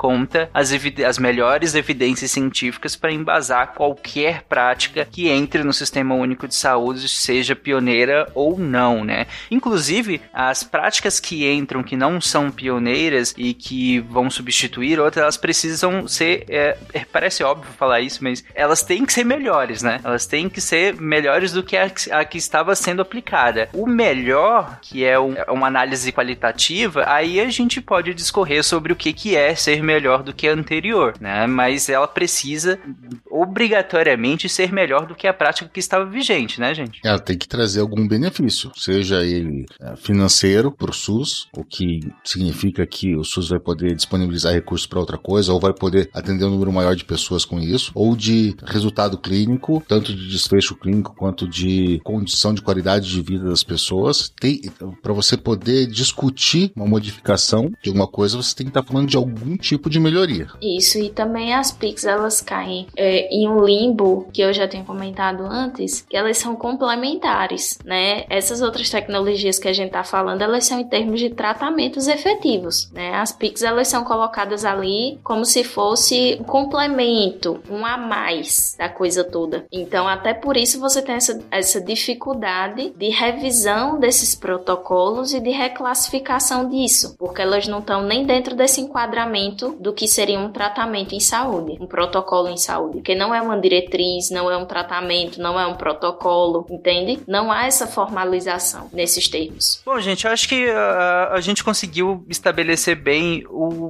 conta as melhores evidências científicas para embasar qualquer prática que entre no Sistema Único de Saúde, seja pioneira ou não, né? Inclusive, as práticas que entram que não são pioneiras e que vão substituir outras, elas precisam ser, parece óbvio falar isso, mas elas têm que ser melhores, né? Elas têm que ser melhores do que a que estava sendo aplicada. O melhor, que é uma análise qualitativa, aí a gente pode discorrer sobre o que é ser melhor do que a anterior, né? Mas ela precisa obrigatoriamente ser melhor do que a prática que estava vigente, né, gente? Ela tem que trazer algum benefício, seja ele financeiro para o SUS, o que significa que o SUS vai poder disponibilizar recursos para outra coisa, ou vai poder atender um número maior de pessoas com isso, ou de resultado clínico, tanto de desfecho clínico quanto de condição de qualidade de vida das pessoas. Para você poder discutir uma modificação de alguma coisa, você tem que estar falando de algum tipo de melhoria. Isso, e também as PICs, elas caem em um limbo, que eu já tenho comentado antes, que elas são complementares, né? Essas outras tecnologias que a gente tá falando, elas são em termos de tratamentos efetivos, né? As PICs, elas são colocadas ali como se fosse um complemento, um a mais da coisa toda. Então, até por isso você tem essa dificuldade de revisão desses protocolos e de reclassificação disso, porque elas não estão nem dentro desse enquadramento do que seria um tratamento em saúde, um protocolo em saúde, que não é uma diretriz, não é um tratamento, não é um protocolo, entende? Não há essa formalização nesses termos. Bom, gente, eu acho que a gente conseguiu estabelecer bem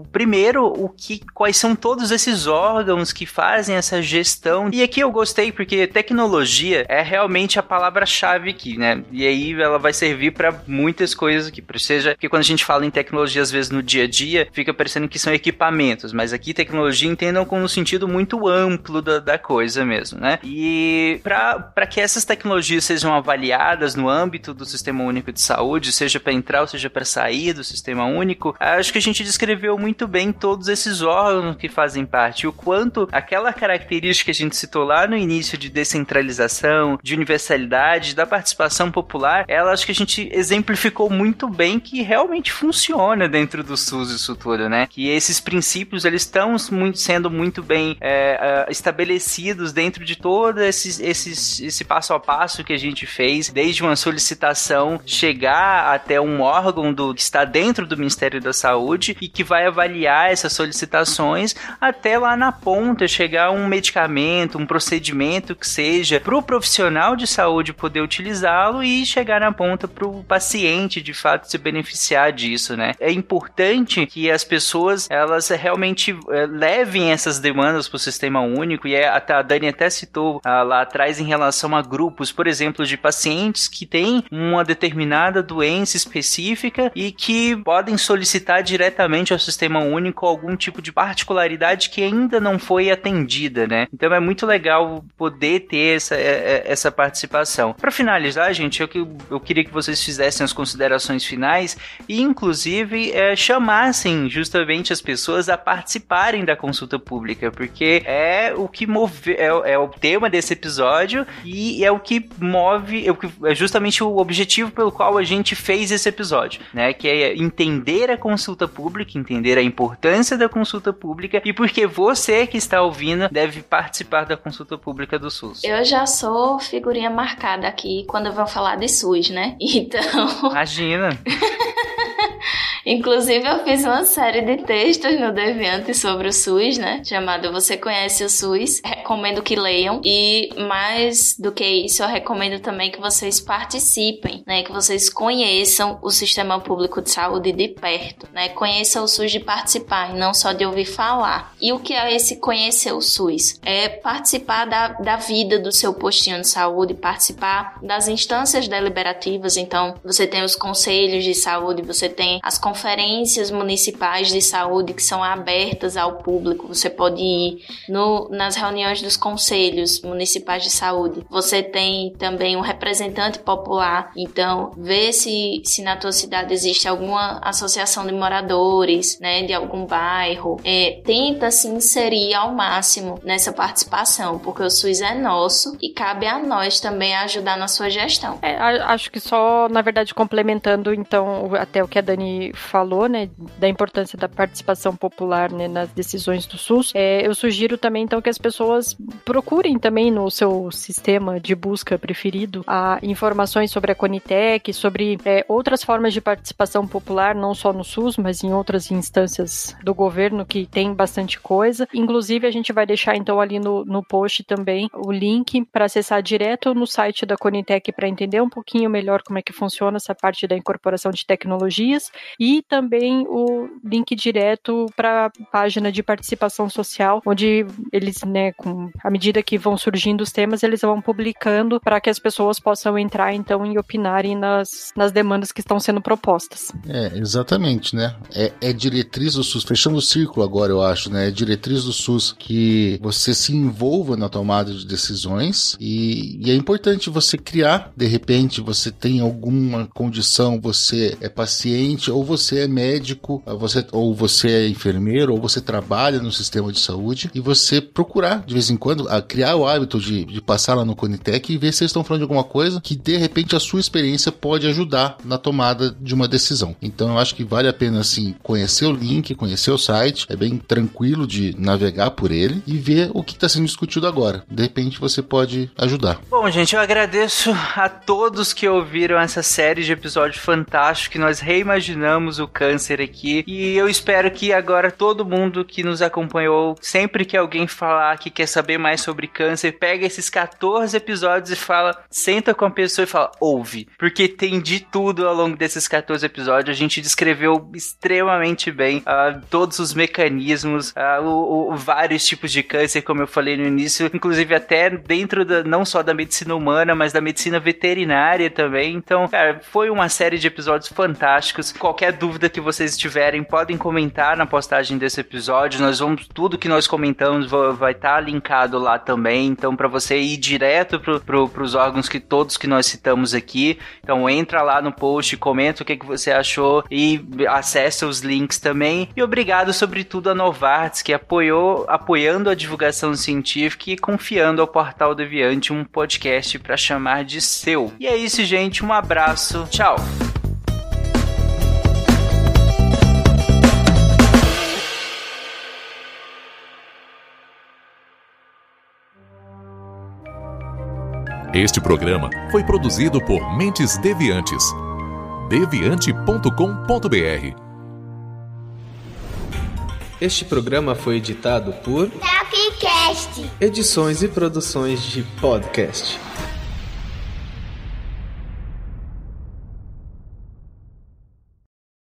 quais são todos esses órgãos que fazem essa gestão. E aqui eu gostei porque tecnologia é realmente a palavra-chave aqui, né? E aí ela vai servir para muitas coisas aqui. Porque quando a gente fala em tecnologia, às vezes no dia a dia, fica parecendo que são equipamentos, mas aqui tecnologia entendam como um sentido muito amplo da coisa mesmo, né? E para que essas tecnologias sejam avaliadas no âmbito do Sistema Único de Saúde, seja para entrar ou seja para sair do Sistema Único, acho que a gente descreveu muito bem todos esses órgãos que fazem parte, o quanto aquela característica que a gente citou lá no início de descentralização, de universalidade, da participação popular, acho que a gente exemplificou muito bem que realmente funciona dentro do SUS isso tudo, né? Que esses princípios, eles estão sendo muito bem estabelecidos dentro de todo esse passo a passo que a gente fez, desde uma solicitação chegar até um órgão que está dentro do Ministério da Saúde e que vai avaliar essas solicitações até lá na ponta chegar um medicamento, um procedimento que seja para o profissional de saúde poder utilizá-lo e chegar na ponta para o paciente de fato se beneficiar disso, né? É importante que as pessoas elas realmente levem essas demandas para o Sistema Único, e a Dani até citou lá atrás em relação a grupos, por exemplo, de pacientes que têm uma determinada doença específica e que podem solicitar diretamente ao Sistema Único algum tipo de particularidade que ainda não foi atendida, né? Então é muito legal poder ter essa participação. Para finalizar, gente, eu queria que vocês fizessem as considerações finais e, inclusive, chamassem justamente as pessoas a participarem da consulta pública, porque é o que é o tema desse episódio e é o que move, é justamente o objetivo pelo qual a gente fez esse episódio, né? Que é entender a consulta pública, entender a importância da consulta pública e porque você que está ouvindo deve participar da consulta pública do SUS. Eu já sou figurinha marcada aqui quando eu vou falar de SUS, né? Então... Imagina! Inclusive, eu fiz uma série de textos no Deviante sobre o SUS, né? Chamado Você Conhece o SUS? Recomendo que leiam. E mais do que isso, eu recomendo também que vocês participem, né? Que vocês conheçam o Sistema Público de Saúde de perto, né? Conheçam o SUS de participar e não só de ouvir falar. E o que é esse conhecer o SUS? É participar da vida do seu postinho de saúde, participar das instâncias deliberativas. Então, você tem os conselhos de saúde, você tem as conferências municipais de saúde que são abertas ao público. Você pode ir nas reuniões dos conselhos municipais de saúde. Você tem também um representante popular. Então, vê se na tua cidade existe alguma associação de moradores, né, de algum bairro. Tenta se inserir ao máximo nessa participação, porque o SUS é nosso e cabe a nós também ajudar na sua gestão. Acho que só, na verdade, complementando, então, até o que a Dani falou, né, da importância da participação popular, né, nas decisões do SUS, eu sugiro também, então, que as pessoas procurem também no seu sistema de busca preferido informações sobre a Conitec, sobre outras formas de participação popular, não só no SUS, mas em outras instâncias do governo que tem bastante coisa. Inclusive, a gente vai deixar, então, ali no post também o link para acessar direto no site da Conitec para entender um pouquinho melhor como é que funciona essa parte da incorporação de tecnologias, e também o link direto para a página de participação social, onde eles, né, à medida que vão surgindo os temas, eles vão publicando para que as pessoas possam entrar, então, e opinarem nas demandas que estão sendo propostas. Exatamente, né? É diretriz do SUS, fechando o círculo agora, eu acho, né? É diretriz do SUS que você se envolva na tomada de decisões, e é importante você criar, de repente, você tem alguma condição, você é paciente, ou você é médico, ou você é enfermeiro, ou você trabalha no sistema de saúde, e você procurar, de vez em quando, criar o hábito de passar lá no Conitec e ver se eles estão falando de alguma coisa que, de repente, a sua experiência pode ajudar na tomada de uma decisão. Então, eu acho que vale a pena, assim, conhecer o link, conhecer o site, é bem tranquilo de navegar por ele e ver o que está sendo discutido agora. De repente, você pode ajudar. Bom, gente, eu agradeço a todos que ouviram essa série de episódios fantásticos que nós reimaginamos o câncer aqui, e eu espero que agora todo mundo que nos acompanhou, sempre que alguém falar que quer saber mais sobre câncer, pega esses 14 episódios e senta com a pessoa e fala, ouve, porque tem de tudo ao longo desses 14 episódios. A gente descreveu extremamente bem todos os mecanismos, vários tipos de câncer, como eu falei no início, inclusive até dentro não só da medicina humana, mas da medicina veterinária também. Então, cara, foi uma série de episódios fantásticos. Qualquer dúvida que vocês tiverem, podem comentar na postagem desse episódio. Tudo que nós comentamos vai estar linkado lá também, então para você ir direto pros órgãos todos que nós citamos aqui. Então entra lá no post, comenta o que você achou e acessa os links também. E obrigado sobretudo a Novartis, que apoiando a divulgação científica e confiando ao Portal Deviante um podcast para chamar de seu. E é isso, gente, um abraço, tchau! Este programa foi produzido por Mentes Deviantes. deviante.com.br. Este programa foi editado por Tapcast. Edições e produções de podcast.